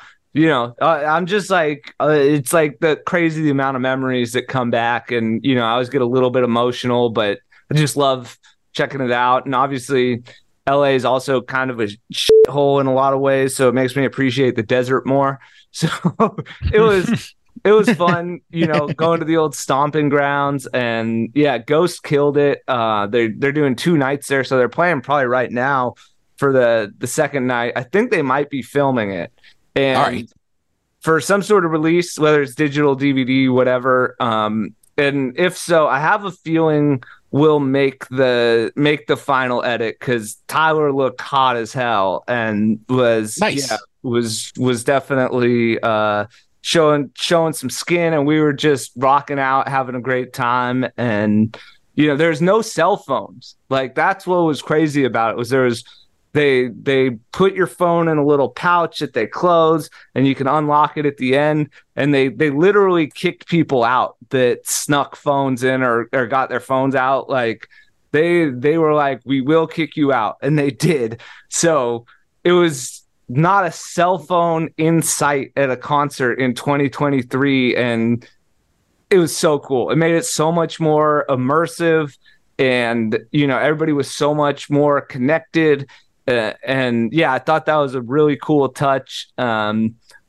I'm just it's the amount of memories that come back, and I always get a little bit emotional, but I just love checking it out. And obviously LA is also kind of a shithole in a lot of ways, so it makes me appreciate the desert more. So it was fun, going to the old stomping grounds, and yeah, Ghost killed it. They're doing 2 nights there, so they're playing probably right now for the second night. I think they might be filming it, and all right, for some sort of release, whether it's digital, DVD, whatever. And if so, I have a feeling we'll make the final edit, because Tyler looked hot as hell and was nice. Yeah, was definitely showing some skin, and we were just rocking out, having a great time. And there's no cell phones. That's what was crazy about it. They put your phone in a little pouch that they close, and you can unlock it at the end. And they literally kicked people out that snuck phones in or got their phones out. They were like, we will kick you out. And they did. So it was not a cell phone in sight at a concert in 2023. And it was so cool. It made it so much more immersive, and, everybody was so much more connected. And yeah, I thought that was a really cool touch.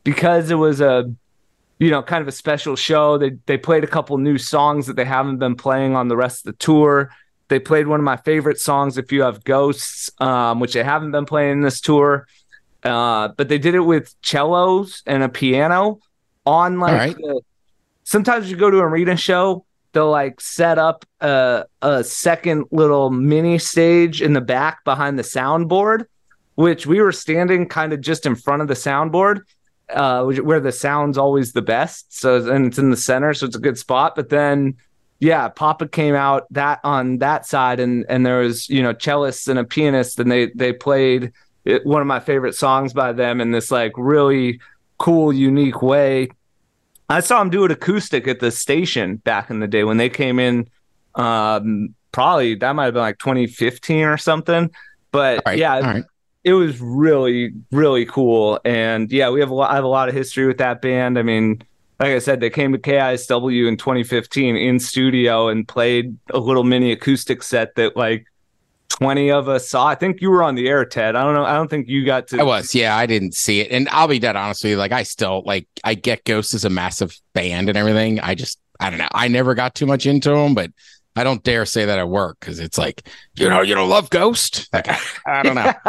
because it was a, kind of a special show, they played a couple new songs that they haven't been playing on the rest of the tour. They played one of my favorite songs, If You Have Ghosts, which they haven't been playing this tour. But they did it with cellos and a piano on sometimes you go to an arena show, they'll like set up a second little mini stage in the back behind the soundboard, which we were standing kind of just in front of the soundboard, where the sound's always the best. And it's in the center, so it's a good spot. But then, yeah, Papa came out on that side, and there was, cellists and a pianist, and they played one of my favorite songs by them in this like really cool, unique way. I saw them do it acoustic at the station back in the day when they came in. Probably that might have been like 2015 or something. But it was really, really cool. And yeah, I have a lot of history with that band. I mean, like I said, they came to KISW in 2015 in studio and played a little mini acoustic set that like 20 of us saw. I think you were on the air, Ted. I don't know. I don't think you got to. I was. Yeah, I didn't see it. And I'll be dead honest with you. Like, I still I get Ghost as a massive band and everything. I don't know. I never got too much into them, but I don't dare say that at work because it's like, you don't love Ghost. Like, I don't know.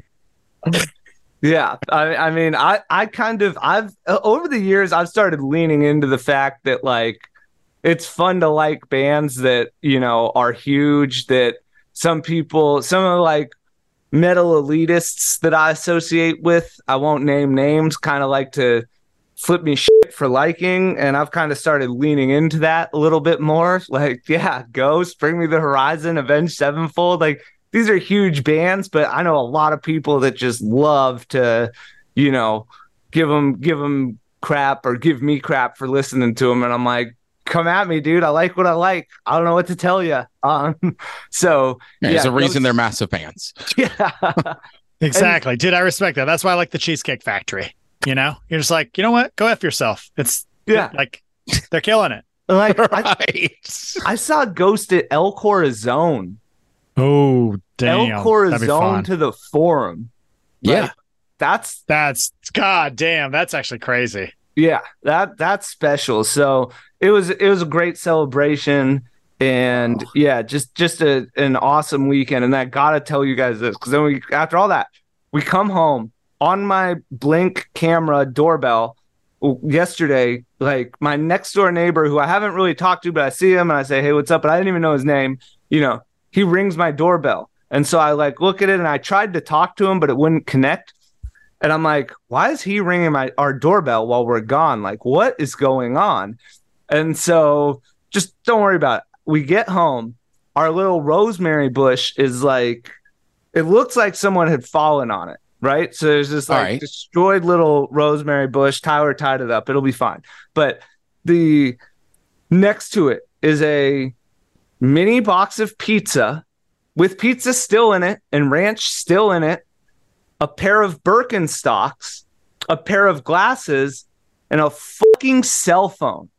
Yeah, I mean, I've over the years I've started leaning into the fact that like it's fun to like bands that are huge, that some of the like metal elitists that I associate with, I won't name names, kind of like to flip me shit for liking, and I've kind of started leaning into that a little bit more. Like, yeah, Ghost, Bring Me the Horizon, Avenged Sevenfold, like. These are huge bands, but I know a lot of people that just love to, give them crap or give me crap for listening to them. And I'm like, come at me, dude. I like what I like. I don't know what to tell you. So there's a reason they're massive fans. Yeah, exactly. Dude, I respect that. That's why I like the Cheesecake Factory. You're just like, you know what? Go F yourself. It's like they're killing it. Like I saw Ghost at El Corazon. Oh, damn. El Corazon to the Forum. Yeah. That's God damn. That's actually crazy. Yeah, that's special. So it was a great celebration, and just an awesome weekend. And I gotta tell you guys this, because then after all that, we come home on my Blink camera doorbell yesterday. Like my next door neighbor, who I haven't really talked to, but I see him and I say, "Hey, what's up?" But I didn't even know his name. He rings my doorbell. And so I like look at it, and I tried to talk to him, but it wouldn't connect. And I'm like, why is he ringing our doorbell while we're gone? Like, what is going on? And so just don't worry about it. We get home. Our little rosemary bush is like, it looks like someone had fallen on it, right? So there's this like destroyed little rosemary bush. Tyler tied it up. It'll be fine. But the next to it is a mini box of pizza with pizza still in it and ranch still in it, a pair of Birkenstocks, a pair of glasses, and a fucking cell phone.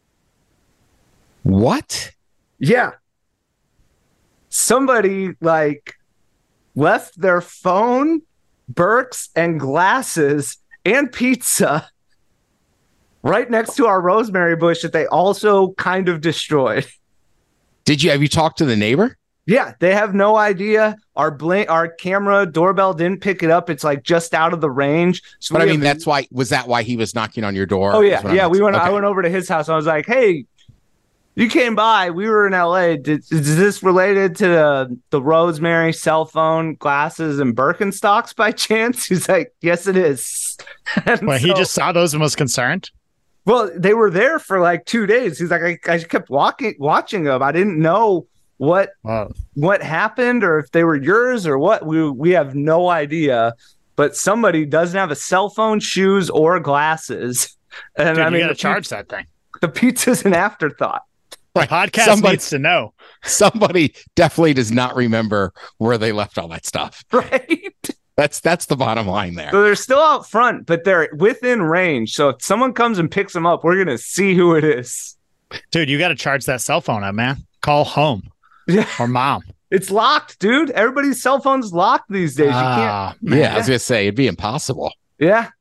What? Yeah. Somebody like left their phone, Birks, and glasses and pizza right next to our rosemary bush that they also kind of destroyed. Have you talked to the neighbor? Yeah, they have no idea. Our camera doorbell didn't pick it up. It's like just out of the range. So but I mean, was that why he was knocking on your door? Oh yeah, yeah. I went over to his house. And I was like, "Hey, you came by. We were in LA. Is this related to the rosemary, cell phone, glasses, and Birkenstocks by chance?" He's like, "Yes, it is." Well, he just saw those and was concerned. Well, they were there for like 2 days. He's like, I kept watching them. I didn't know what happened or if they were yours or what. We have no idea. But somebody doesn't have a cell phone, shoes, or glasses. And Dude, I mean, you got to charge that thing. The pizza's an afterthought. The podcast needs to know. Somebody definitely does not remember where they left all that stuff. Right? That's the bottom line there. So they're still out front, but they're within range. So if someone comes and picks them up, we're going to see who it is. Dude, you got to charge that cell phone up, man. Call home. Yeah. Or mom. It's locked, dude. Everybody's cell phone's locked these days. You can't. Yeah, I was going to say, it'd be impossible. Yeah.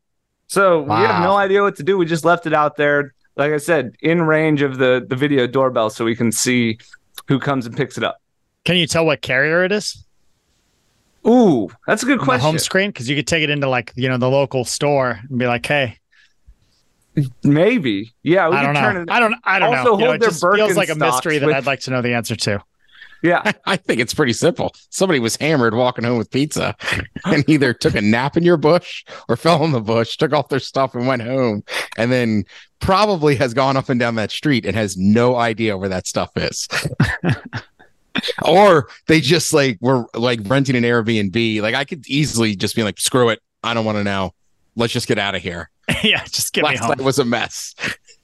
So we have no Wow. idea what to do. We just left it out there, like I said, in range of the video doorbell, so we can see who comes and picks it up. Can you tell what carrier it is? Ooh, that's a good On the question. home screen? Because you could take it into like, the local store and be like, hey, Maybe. Yeah, we I don't could turn know. it. I don't Also know. hold It their just feels like a mystery Birkenstocks that with- I'd like to know the answer to. Yeah. I think it's pretty simple. Somebody was hammered walking home with pizza and either took a nap in your bush or fell in the bush, took off their stuff and went home, and then probably has gone up and down that street and has no idea where that stuff is. Or they just like were like renting an Airbnb. Like I could easily just be like, screw it. I don't want to know. Let's just get out of here. Yeah, just get me Last home. night was a mess.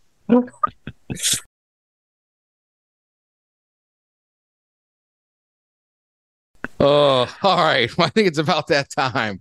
Oh, all right. Well, I think it's about that time.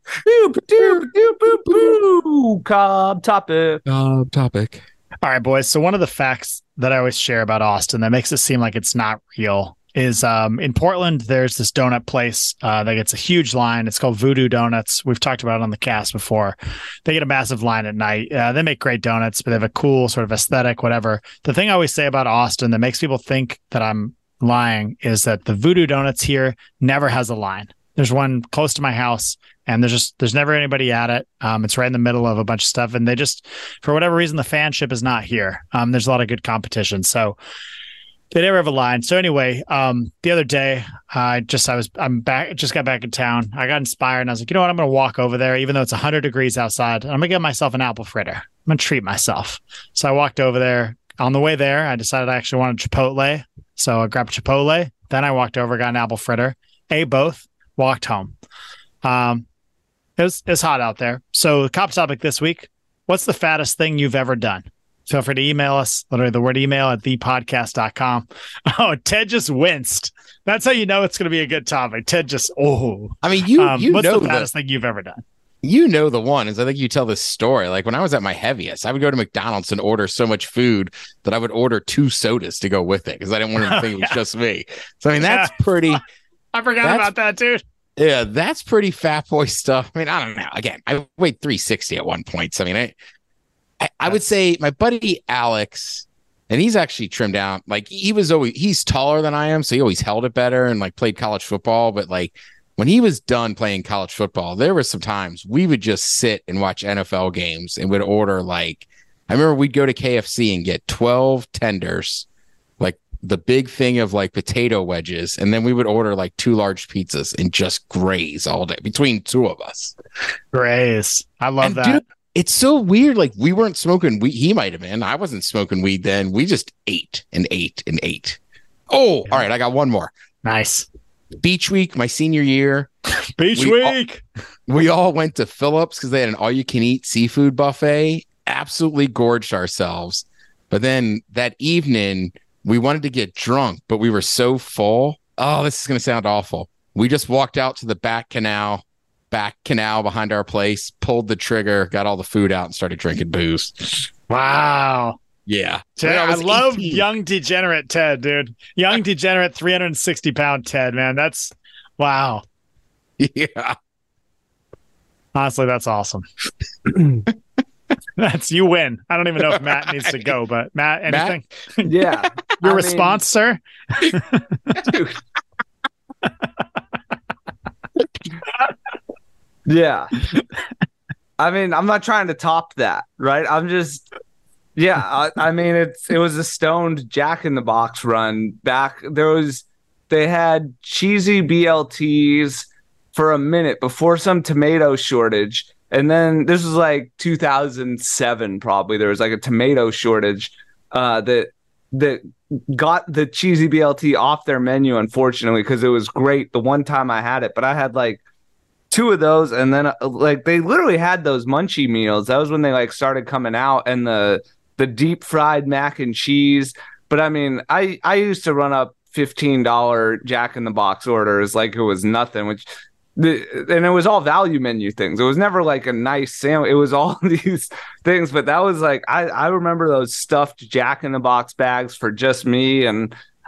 Cobb topic. Topic. All right, boys. So one of the facts that I always share about Austin that makes it seem like it's not real is in Portland, there's this donut place that gets a huge line. It's called Voodoo Donuts. We've talked about it on the cast before. They get a massive line at night. They make great donuts, but they have a cool sort of aesthetic, whatever. The thing I always say about Austin that makes people think that I'm lying is that the Voodoo Donuts here never has a line. There's one close to my house, and there's never anybody at it. It's right in the middle of a bunch of stuff, and they just, for whatever reason, the fanship is not here. There's a lot of good competition, so they never have a line. So anyway, the other day, just got back in town. I got inspired, and I was like, you know what? I'm going to walk over there, even though it's 100 degrees outside. I'm going to get myself an apple fritter. I'm going to treat myself. So I walked over there. On the way there, I decided I actually wanted Chipotle. So I grabbed Chipotle. Then I walked over, got an apple fritter, ate both, walked home. It was hot out there. So the cop topic this week: what's the fattest thing you've ever done? Feel free to email us. Literally the word email at thepodcast.com. Oh, Ted just winced. That's how you know it's going to be a good topic. Ted just, I mean, you what's know the fattest thing you've ever done? You know the one is I think you tell this story. Like when I was at my heaviest, I would go to McDonald's and order so much food that I would order 2 sodas to go with it because I didn't want to think it was just me. So I mean, that's pretty. I forgot about that, dude. Yeah, that's pretty fat boy stuff. I mean, I don't know. Again, I weighed 360 at one point. So I mean, I would say my buddy Alex, and he's actually trimmed down. Like he's taller than I am, so he always held it better and like played college football. But like when he was done playing college football, there were some times we would just sit and watch NFL games and would order like, I remember we'd go to KFC and get 12 tenders, like the big thing of like potato wedges. And then we would order like 2 large pizzas and just graze all day between 2 of us. Graze. I love that. Dude, it's so weird. Like we weren't smoking weed. He might have been. I wasn't smoking weed then. We just ate and ate and ate. Oh, all right. I got one more. Nice. Beach week, my senior year. Beach week. We all went to Phillips because they had an all-you-can-eat seafood buffet. Absolutely gorged ourselves. But then that evening, we wanted to get drunk, but we were so full. Oh, this is going to sound awful. We just walked out to the back canal behind our place, pulled the trigger, got all the food out, and started drinking booze. Wow. Yeah. Ted, I was love 18. young degenerate Ted, dude. Young degenerate 360-pound Ted, man. That's wow. Yeah. Honestly, that's awesome. That's you win. I don't even know if Matt needs to go, but Matt, anything? Yeah. Your I mean, response, sir? dude. Yeah. I mean, I'm not trying to top that, right? I'm just, yeah. I mean, it was a stoned Jack in the Box run back. They had cheesy BLTs for a minute before some tomato shortage. And then this was like 2007, probably. There was like a tomato shortage that got the cheesy BLT off their menu, unfortunately, because it was great the one time I had it. But I had like 2 of those, and then like they literally had those munchie meals. That was when they like started coming out, and the deep fried mac and cheese. But I mean, I used to run up $15 Jack in the Box orders like it was nothing, and it was all value menu things. It was never like a nice sandwich. It was all these things, but that was like, I remember those stuffed Jack in the Box bags for just me. And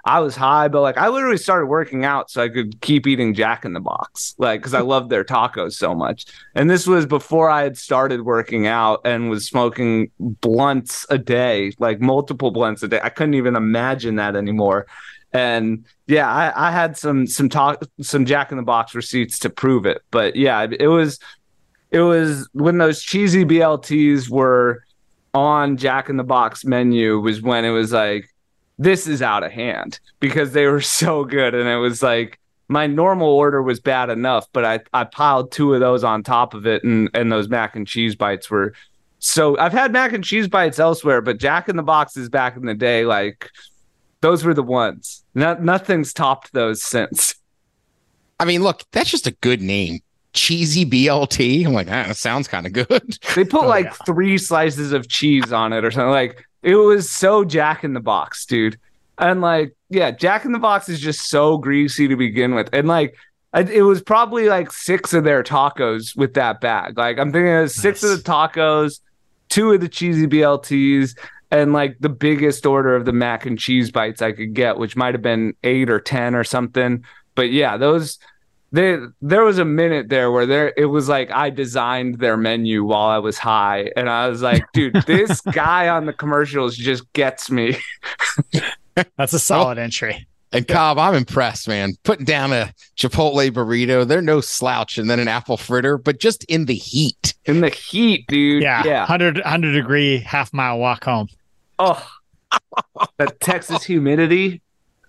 I was high, but like I literally started working out so I could keep eating Jack in the Box, like because I loved their tacos so much. And this was before I had started working out and was smoking blunts a day, like multiple blunts a day. I couldn't even imagine that anymore. And yeah, I had some Jack in the Box receipts to prove it. But yeah, it was when those cheesy BLTs were on Jack in the Box menu was when it was like, this is out of hand, because they were so good. And it was like my normal order was bad enough, but I piled 2 of those on top of it. And those mac and cheese bites were so I've had mac and cheese bites elsewhere, but Jack in the Boxes back in the day, like those were the ones. Nothing's topped those since. I mean, look, that's just a good name. Cheesy BLT. I'm like, that sounds kind of good. They put 3 slices of cheese on it or something. Like, it was so Jack in the Box, dude. And like, yeah, Jack in the Box is just so greasy to begin with. And like, it was probably like 6 of their tacos with that bag. Like, I'm thinking of 6 of the tacos, 2 of the cheesy BLTs, and like the biggest order of the mac and cheese bites I could get, which might have been 8 or 10 or something. But yeah, there was a minute there where it was like I designed their menu while I was high, and I was like, dude, this guy on the commercials just gets me. That's a solid entry. And Cobb, I'm impressed, man. Putting down a Chipotle burrito, they're no slouch, and then an apple fritter, but just in the heat. In the heat, dude. Yeah. 100 degree half-mile walk home. Oh, that Texas humidity.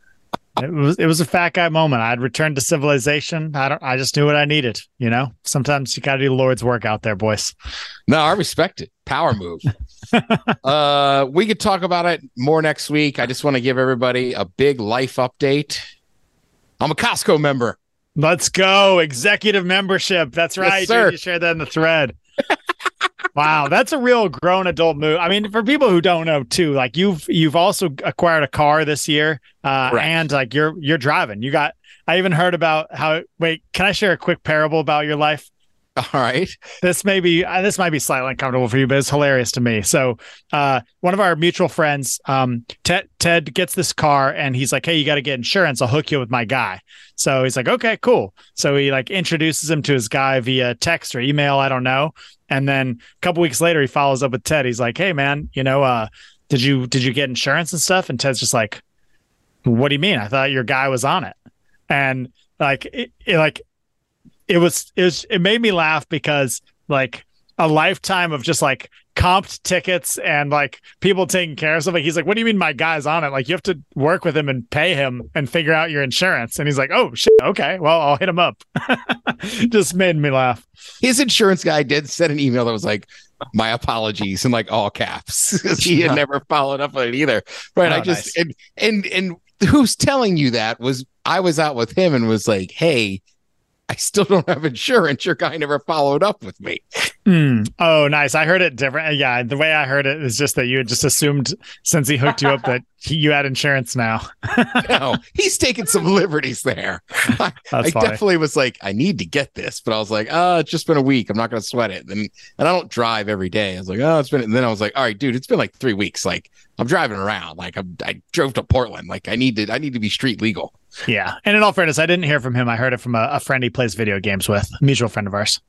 It was a fat guy moment. I'd returned to civilization. I just knew what I needed. You know, sometimes you got to do the Lord's work out there, boys. No, I respect it. Power move. We could talk about it more next week. I just want to give everybody a big life update. I'm a Costco member. Let's go. Executive membership. That's right. Yes, sir. Dude, you shared that in the thread. Wow, that's a real grown adult move. I mean, for people who don't know too, like you've also acquired a car this year, and like you're driving. I even heard about how. Wait, can I share a quick parable about your life? All right. This might be slightly uncomfortable for you, but it's hilarious to me. So, one of our mutual friends, Ted gets this car, and he's like, "Hey, you got to get insurance. I'll hook you with my guy." So he's like, "Okay, cool." So he like introduces him to his guy via text or email, I don't know. And then a couple weeks later, he follows up with Ted. He's like, "Hey, man, did you get insurance and stuff?" And Ted's just like, "What do you mean? I thought your guy was on it." And like it made me laugh because like a lifetime of just like comped tickets and like people taking care of something. He's like, "What do you mean my guy's on it? Like you have to work with him and pay him and figure out your insurance." And he's like, "Oh shit, okay, well I'll hit him up." Just made me laugh. His insurance guy did send an email that was like, "My apologies," in like all caps. He had never followed up on it either. Right. I just nice. and who's telling you that was I was out with him and was like, "Hey, I still don't have insurance. Your guy never followed up with me." Oh, nice. I heard it different. Yeah, the way I heard it is just that you had just assumed since he hooked you up that you had insurance now. No, he's taking some liberties there. I definitely was like, I need to get this, but I was like, it's just been a week. I'm not going to sweat it. And I don't drive every day. I was like, it's been. And then I was like, all right, dude, it's been like 3 weeks. Like I'm driving around. Like I drove to Portland. Like I need to be street legal. Yeah. And in all fairness, I didn't hear from him. I heard it from a friend he plays video games with, a mutual friend of ours.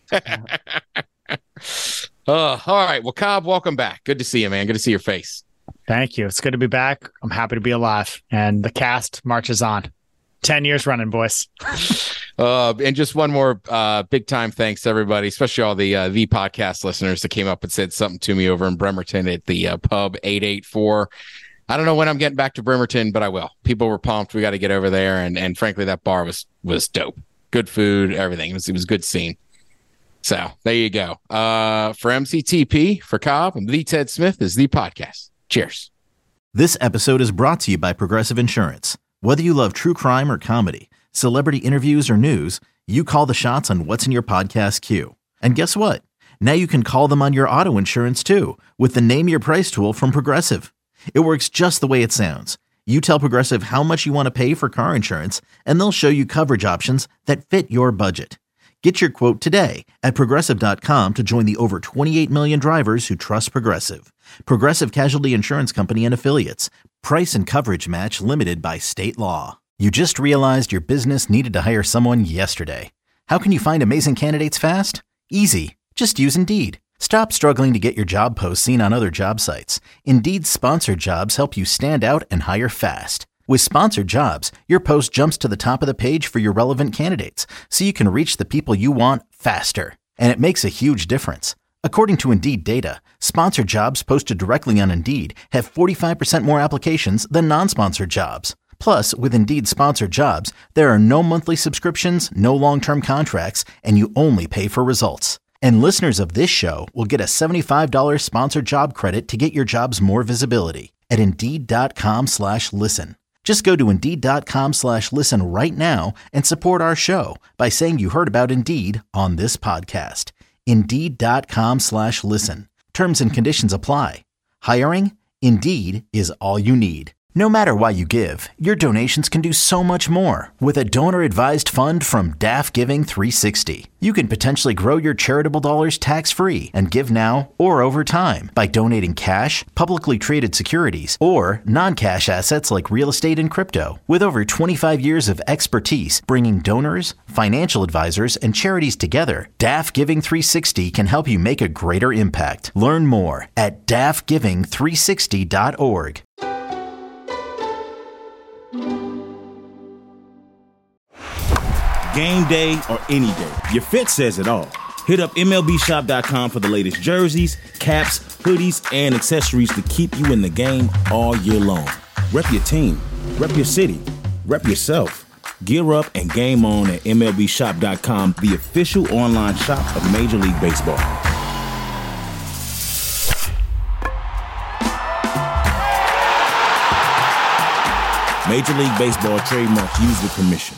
All right. Well, Cobb, welcome back. Good to see you, man. Good to see your face. Thank you. It's good to be back. I'm happy to be alive. And the cast marches on. 10 years running, boys. And just one more big time thanks to everybody, especially all the podcast listeners that came up and said something to me over in Bremerton at the pub 884. I don't know when I'm getting back to Bremerton, but I will. People were pumped. We got to get over there. And frankly, that bar was dope. Good food, everything. It was a good scene. So there you go. For MCTP, for Cobb, and the Ted Smith is the podcast. Cheers. This episode is brought to you by Progressive Insurance. Whether you love true crime or comedy, celebrity interviews or news, you call the shots on what's in your podcast queue. And guess what? Now you can call them on your auto insurance too with the Name Your Price tool from Progressive. It works just the way it sounds. You tell Progressive how much you want to pay for car insurance, and they'll show you coverage options that fit your budget. Get your quote today at Progressive.com to join the over 28 million drivers who trust Progressive. Progressive Casualty Insurance Company and Affiliates. Price and coverage match limited by state law. You just realized your business needed to hire someone yesterday. How can you find amazing candidates fast? Easy. Just use Indeed. Stop struggling to get your job posts seen on other job sites. Indeed's sponsored jobs help you stand out and hire fast. With sponsored jobs, your post jumps to the top of the page for your relevant candidates, so you can reach the people you want faster. And it makes a huge difference. According to Indeed data, sponsored jobs posted directly on Indeed have 45% more applications than non-sponsored jobs. Plus, with Indeed sponsored jobs, there are no monthly subscriptions, no long-term contracts, and you only pay for results. And listeners of this show will get a $75 sponsored job credit to get your jobs more visibility at Indeed.com/listen. Just go to Indeed.com/listen right now and support our show by saying you heard about Indeed on this podcast. Indeed.com/listen. Terms and conditions apply. Hiring? Indeed is all you need. No matter why you give, your donations can do so much more with a donor-advised fund from DAF Giving 360. You can potentially grow your charitable dollars tax-free and give now or over time by donating cash, publicly traded securities, or non-cash assets like real estate and crypto. With over 25 years of expertise bringing donors, financial advisors, and charities together, DAF Giving 360 can help you make a greater impact. Learn more at dafgiving360.org. Game day or any day, your fit says it all. Hit up MLBshop.com for the latest jerseys, caps, hoodies, and accessories to keep you in the game all year long. Rep your team, rep your city, rep yourself. Gear up and game on at MLBshop.com, the official online shop of Major League Baseball. Major League Baseball trademark used with permission.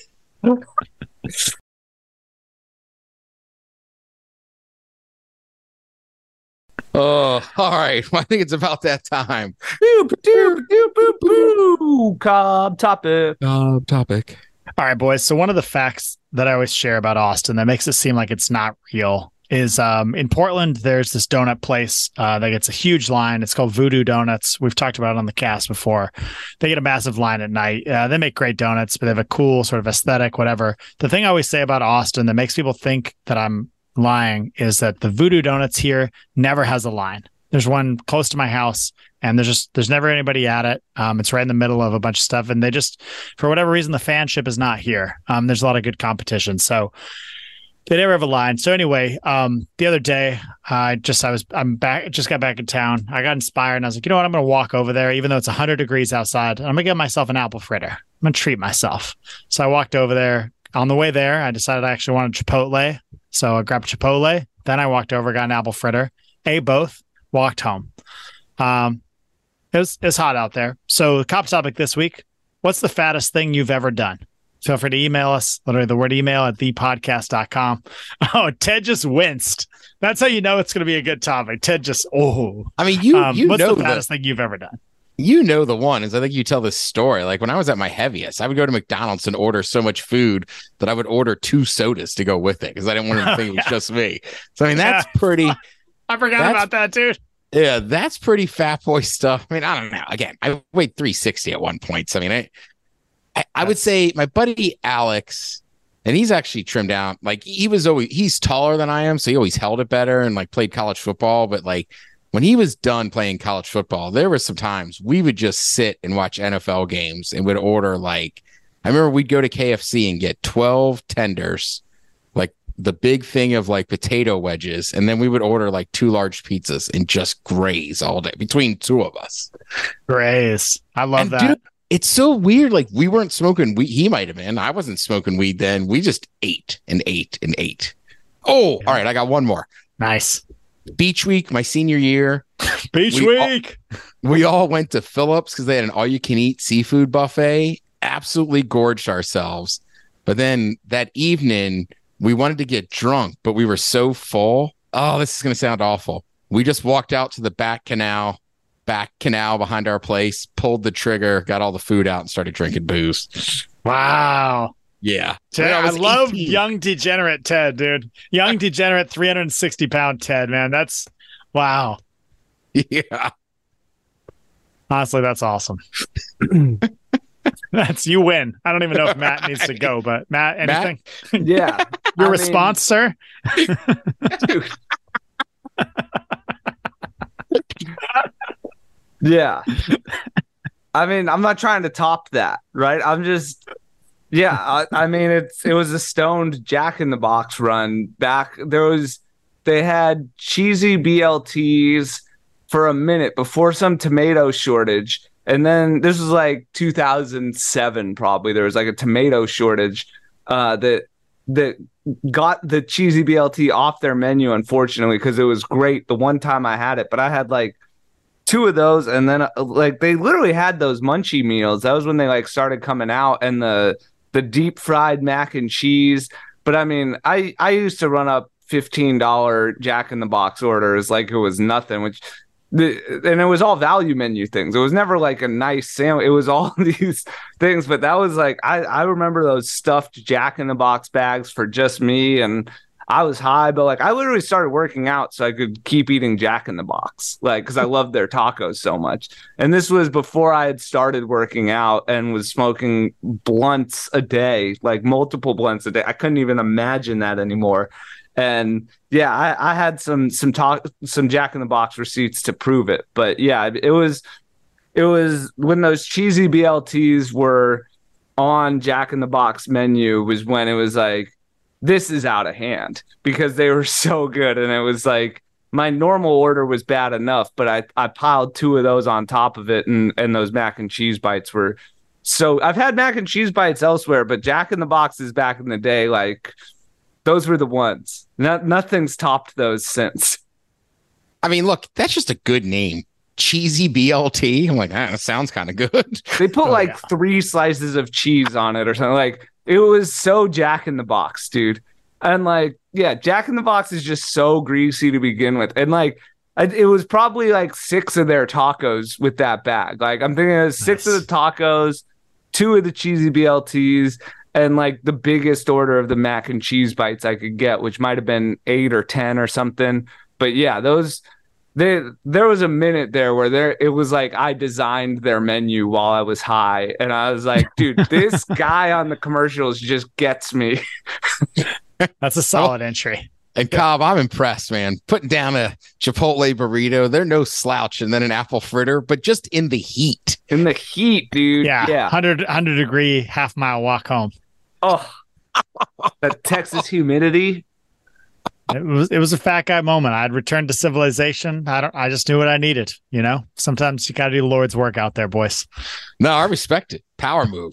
Oh, all right. Well, I think it's about that time. Cobb topic. All right, boys. So one of the facts that I always share about Austin that makes it seem like it's not real is in Portland, there's this donut place that gets a huge line. It's called Voodoo Donuts. We've talked about it on the cast before. They get a massive line at night. They make great donuts, but they have a cool sort of aesthetic, whatever. The thing I always say about Austin that makes people think that I'm lying is that the Voodoo Donuts here never has a line. There's one close to my house, and there's never anybody at it. It's right in the middle of a bunch of stuff, and they just, for whatever reason, the fanship is not here. There's a lot of good competition, so they never have a line. So anyway, the other day, I just got back in town. I got inspired and I was like, you know what? I'm going to walk over there, even though it's 100 degrees outside. I'm going to get myself an apple fritter. I'm going to treat myself. So I walked over there. On the way there, I decided I actually wanted Chipotle. So I grabbed Chipotle. Then I walked over, got an apple fritter, ate both, walked home. It was hot out there. So the cop topic this week, what's the fattest thing you've ever done? Feel free to email us, literally the word email at thepodcast.com. Oh, Ted just winced. That's how you know it's going to be a good topic. Ted just, I mean, you what's know the fattest thing you've ever done? You know the one is I think you tell this story. Like when I was at my heaviest, I would go to McDonald's and order so much food that I would order 2 sodas to go with it because I didn't want to think it was just me. So I mean, that's pretty. I forgot about that, dude. Yeah, that's pretty fat boy stuff. I mean, I don't know. Again, I weighed 360 at one point. So I mean, I would say my buddy Alex, and he's actually trimmed down. Like he's taller than I am, so he always held it better and like played college football. But like when he was done playing college football, there were some times we would just sit and watch NFL games and would order like, I remember we'd go to KFC and get 12 tenders, like the big thing of like potato wedges, and then we would order like 2 large pizzas and just graze all day between 2 of us. Graze. I love that. Dude, it's so weird. Like we weren't smoking weed. He might have been. I wasn't smoking weed then. We just ate and ate and ate. Oh, yeah. All right. I got one more. Nice. Beach week, my senior year. We all went to Phillips because they had an all-you-can-eat seafood buffet. Absolutely gorged ourselves. But then that evening, we wanted to get drunk, but we were so full. Oh, this is going to sound awful. We just walked out to the back canal behind our place, pulled the trigger, got all the food out, and started drinking booze. Wow. Yeah. Ted, I love 18. Young degenerate Ted, dude. Young degenerate 360-pound Ted, man. That's wow. Yeah. Honestly, that's awesome. You win. I don't even know if Matt needs to go, but Matt, anything? Yeah. Your response, sir? Dude. Yeah. I mean, I'm not trying to top that, right? I'm just, I mean, it was a stoned Jack in the Box run back. They had cheesy BLTs for a minute before some tomato shortage. And then this was like 2007, probably. There was like a tomato shortage that got the cheesy BLT off their menu, unfortunately, because it was great the one time I had it. But I had like 2 of those, and then like they literally had those munchie meals. That was when they like started coming out, and the deep fried mac and cheese. But I mean, I used to run up $15 Jack in the Box orders like it was nothing, and it was all value menu things. It was never like a nice sandwich. It was all these things, but that was like, I remember those stuffed Jack in the Box bags for just me. And I was high, but like I literally started working out so I could keep eating Jack in the Box, like, cause I loved their tacos so much. And this was before I had started working out and was smoking blunts a day, like multiple blunts a day. I couldn't even imagine that anymore. And yeah, I had some Jack in the Box receipts to prove it. But yeah, it was when those cheesy BLTs were on Jack in the Box menu was when it was like, this is out of hand, because they were so good. And it was like, my normal order was bad enough, but I piled 2 of those on top of it. And those mac and cheese bites were so, I've had mac and cheese bites elsewhere, but Jack in the Boxes back in the day, like, those were the ones. Nothing's topped those since. I mean, look, that's just a good name. Cheesy BLT. I'm like, that sounds kind of good. They put 3 slices of cheese on it or something. Like, it was so Jack in the Box, dude. And like, yeah, Jack in the Box is just so greasy to begin with. And like, it was probably like 6 of their tacos with that bag. Like, I'm thinking of 6 of the tacos, 2 of the cheesy BLTs, and like the biggest order of the mac and cheese bites I could get, which might have been 8 or 10 or something. But yeah, there was a minute there where it was like I designed their menu while I was high. And I was like, dude, this guy on the commercials just gets me. That's a solid entry. And Cobb, I'm impressed, man. Putting down a Chipotle burrito, they're no slouch, and then an apple fritter, but just in the heat. In the heat, dude. Yeah. 100 degree half-mile walk home. Oh, that Texas humidity. It was a fat guy moment. I'd returned to civilization. I just knew what I needed. You know, sometimes you got to do the Lord's work out there, boys. No, I respect it. Power move.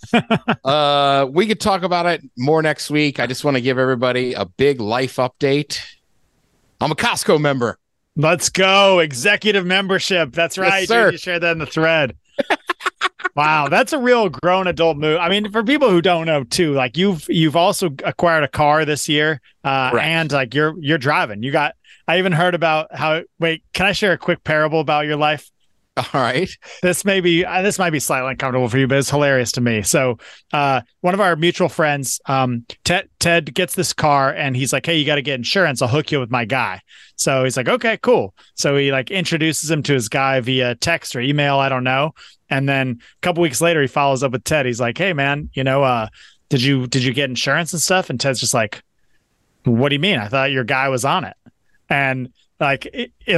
We could talk about it more next week. I just want to give everybody a big life update. I'm a Costco member. Let's go. Executive membership. That's right. Yes, sir. You shared that in the thread. Wow, that's a real grown adult move. I mean, for people who don't know too, like you've also acquired a car this year, and like you're driving. I even heard about how. Wait, can I share a quick parable about your life? All right. This might be slightly uncomfortable for you, but it's hilarious to me. So, one of our mutual friends, Ted gets this car, and he's like, "Hey, you got to get insurance. I'll hook you with my guy." So he's like, "Okay, cool." So he like introduces him to his guy via text or email, I don't know. And then a couple weeks later, he follows up with Ted. He's like, "Hey, man, did you get insurance and stuff?" And Ted's just like, "What do you mean? I thought your guy was on it." And like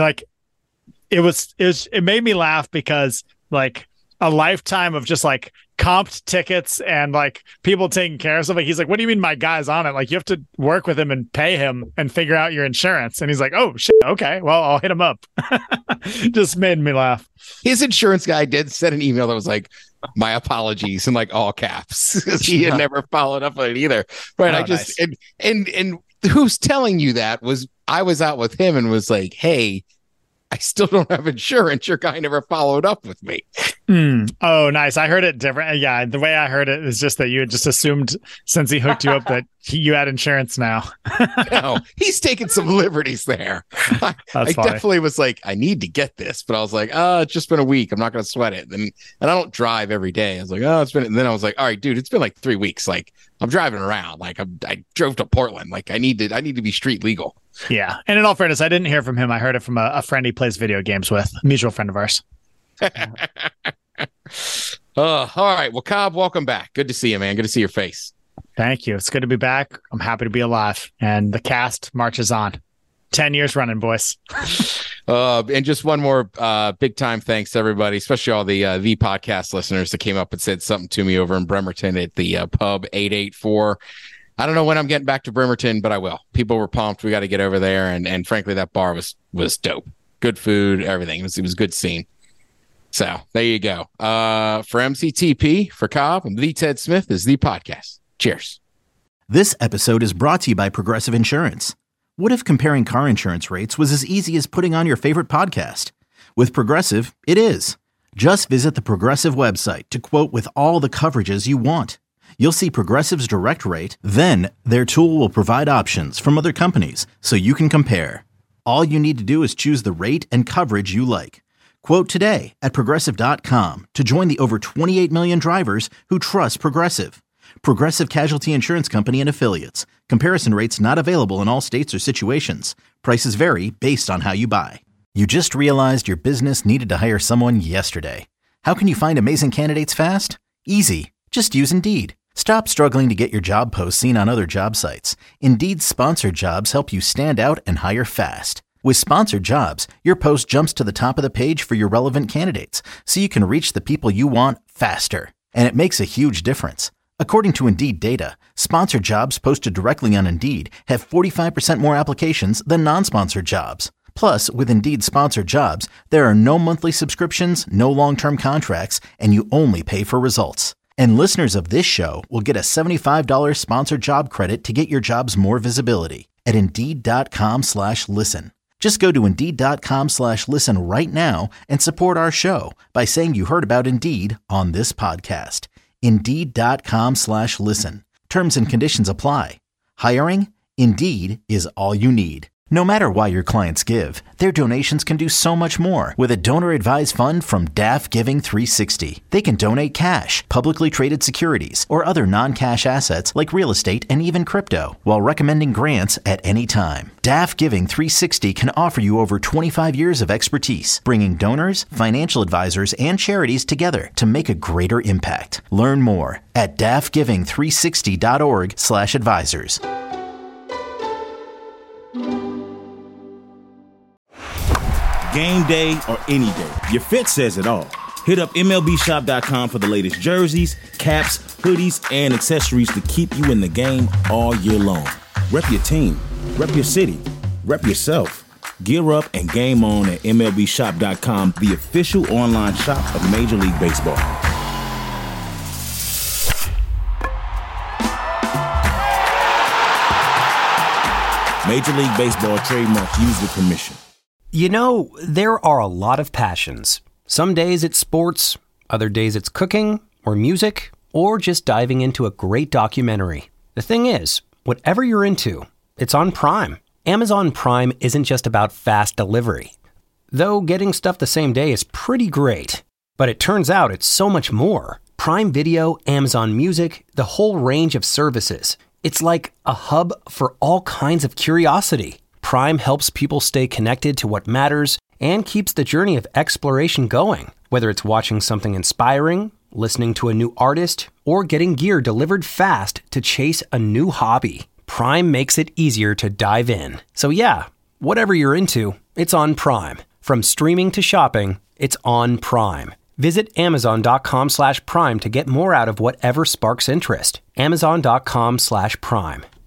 it made me laugh because like a lifetime of just like comped tickets and like people taking care of something. He's like, "What do you mean my guy's on it? Like, you have to work with him and pay him and figure out your insurance." And he's like, "Oh shit, okay, well, I'll hit him up." Just made me laugh. His insurance guy did send an email that was like, "My apologies," in like all caps, because he had never followed up on it either. Right. Oh, I just nice. and who's telling you that was I was out with him and was like, "Hey, I still don't have insurance. Your guy never followed up with me." Oh, nice. I heard it different. Yeah, the way I heard it is just that you had just assumed since he hooked you up that you had insurance now. No, he's taking some liberties there. I definitely was like, I need to get this, but I was like, it's just been a week. I'm not going to sweat it. And I don't drive every day. I was like, it's been. And then I was like, all right, dude, it's been like 3 weeks. Like, I'm driving around. Like, I drove to Portland. Like, I need to be street legal. Yeah. And in all fairness, I didn't hear from him. I heard it from a friend he plays video games with, a mutual friend of ours. All right. Well, Cobb, welcome back. Good to see you, man. Good to see your face. Thank you. It's good to be back. I'm happy to be alive. And the cast marches on. 10 years running, boys. And just one more big time thanks to everybody, especially all the podcast listeners that came up and said something to me over in Bremerton at the pub 884. I don't know when I'm getting back to Bremerton, but I will. People were pumped. We got to get over there. And frankly, that bar was dope. Good food, everything. It was a good scene. So there you go. For MCTP, for Cobb, and the Ted Smith is the podcast. Cheers. This episode is brought to you by Progressive Insurance. What if comparing car insurance rates was as easy as putting on your favorite podcast? With Progressive, it is. Just visit the Progressive website to quote with all the coverages you want. You'll see Progressive's direct rate, then their tool will provide options from other companies so you can compare. All you need to do is choose the rate and coverage you like. Quote today at Progressive.com to join the over 28 million drivers who trust Progressive. Progressive Casualty Insurance Company and Affiliates. Comparison rates not available in all states or situations. Prices vary based on how you buy. You just realized your business needed to hire someone yesterday. How can you find amazing candidates fast? Easy. Just use Indeed. Stop struggling to get your job posts seen on other job sites. Indeed's sponsored jobs help you stand out and hire fast. With sponsored jobs, your post jumps to the top of the page for your relevant candidates, so you can reach the people you want faster. And it makes a huge difference. According to Indeed data, sponsored jobs posted directly on Indeed have 45% more applications than non-sponsored jobs. Plus, with Indeed sponsored jobs, there are no monthly subscriptions, no long-term contracts, and you only pay for results. And listeners of this show will get a $75 sponsored job credit to get your jobs more visibility at Indeed.com/listen. Just go to Indeed.com/listen right now and support our show by saying you heard about Indeed on this podcast. Indeed.com/listen. Terms and conditions apply. Hiring? Indeed is all you need. No matter why your clients give, their donations can do so much more with a donor-advised fund from DAF Giving 360. They can donate cash, publicly traded securities, or other non-cash assets like real estate and even crypto, while recommending grants at any time. DAF Giving 360 can offer you over 25 years of expertise, bringing donors, financial advisors, and charities together to make a greater impact. Learn more at dafgiving360.org/advisors. Game day or any day, your fit says it all. Hit up MLBshop.com for the latest jerseys, caps, hoodies, and accessories to keep you in the game all year long. Rep your team, rep your city, rep yourself. Gear up and game on at MLBshop.com, the official online shop of Major League Baseball. Major League Baseball trademark used with permission. You know, there are a lot of passions. Some days it's sports, other days it's cooking, or music, or just diving into a great documentary. The thing is, whatever you're into, it's on Prime. Amazon Prime isn't just about fast delivery. Though getting stuff the same day is pretty great. But it turns out it's so much more. Prime Video, Amazon Music, the whole range of services. It's like a hub for all kinds of curiosity. Prime helps people stay connected to what matters and keeps the journey of exploration going. Whether it's watching something inspiring, listening to a new artist, or getting gear delivered fast to chase a new hobby, Prime makes it easier to dive in. So yeah, whatever you're into, it's on Prime. From streaming to shopping, it's on Prime. Visit Amazon.com/Prime to get more out of whatever sparks interest. Amazon.com/Prime.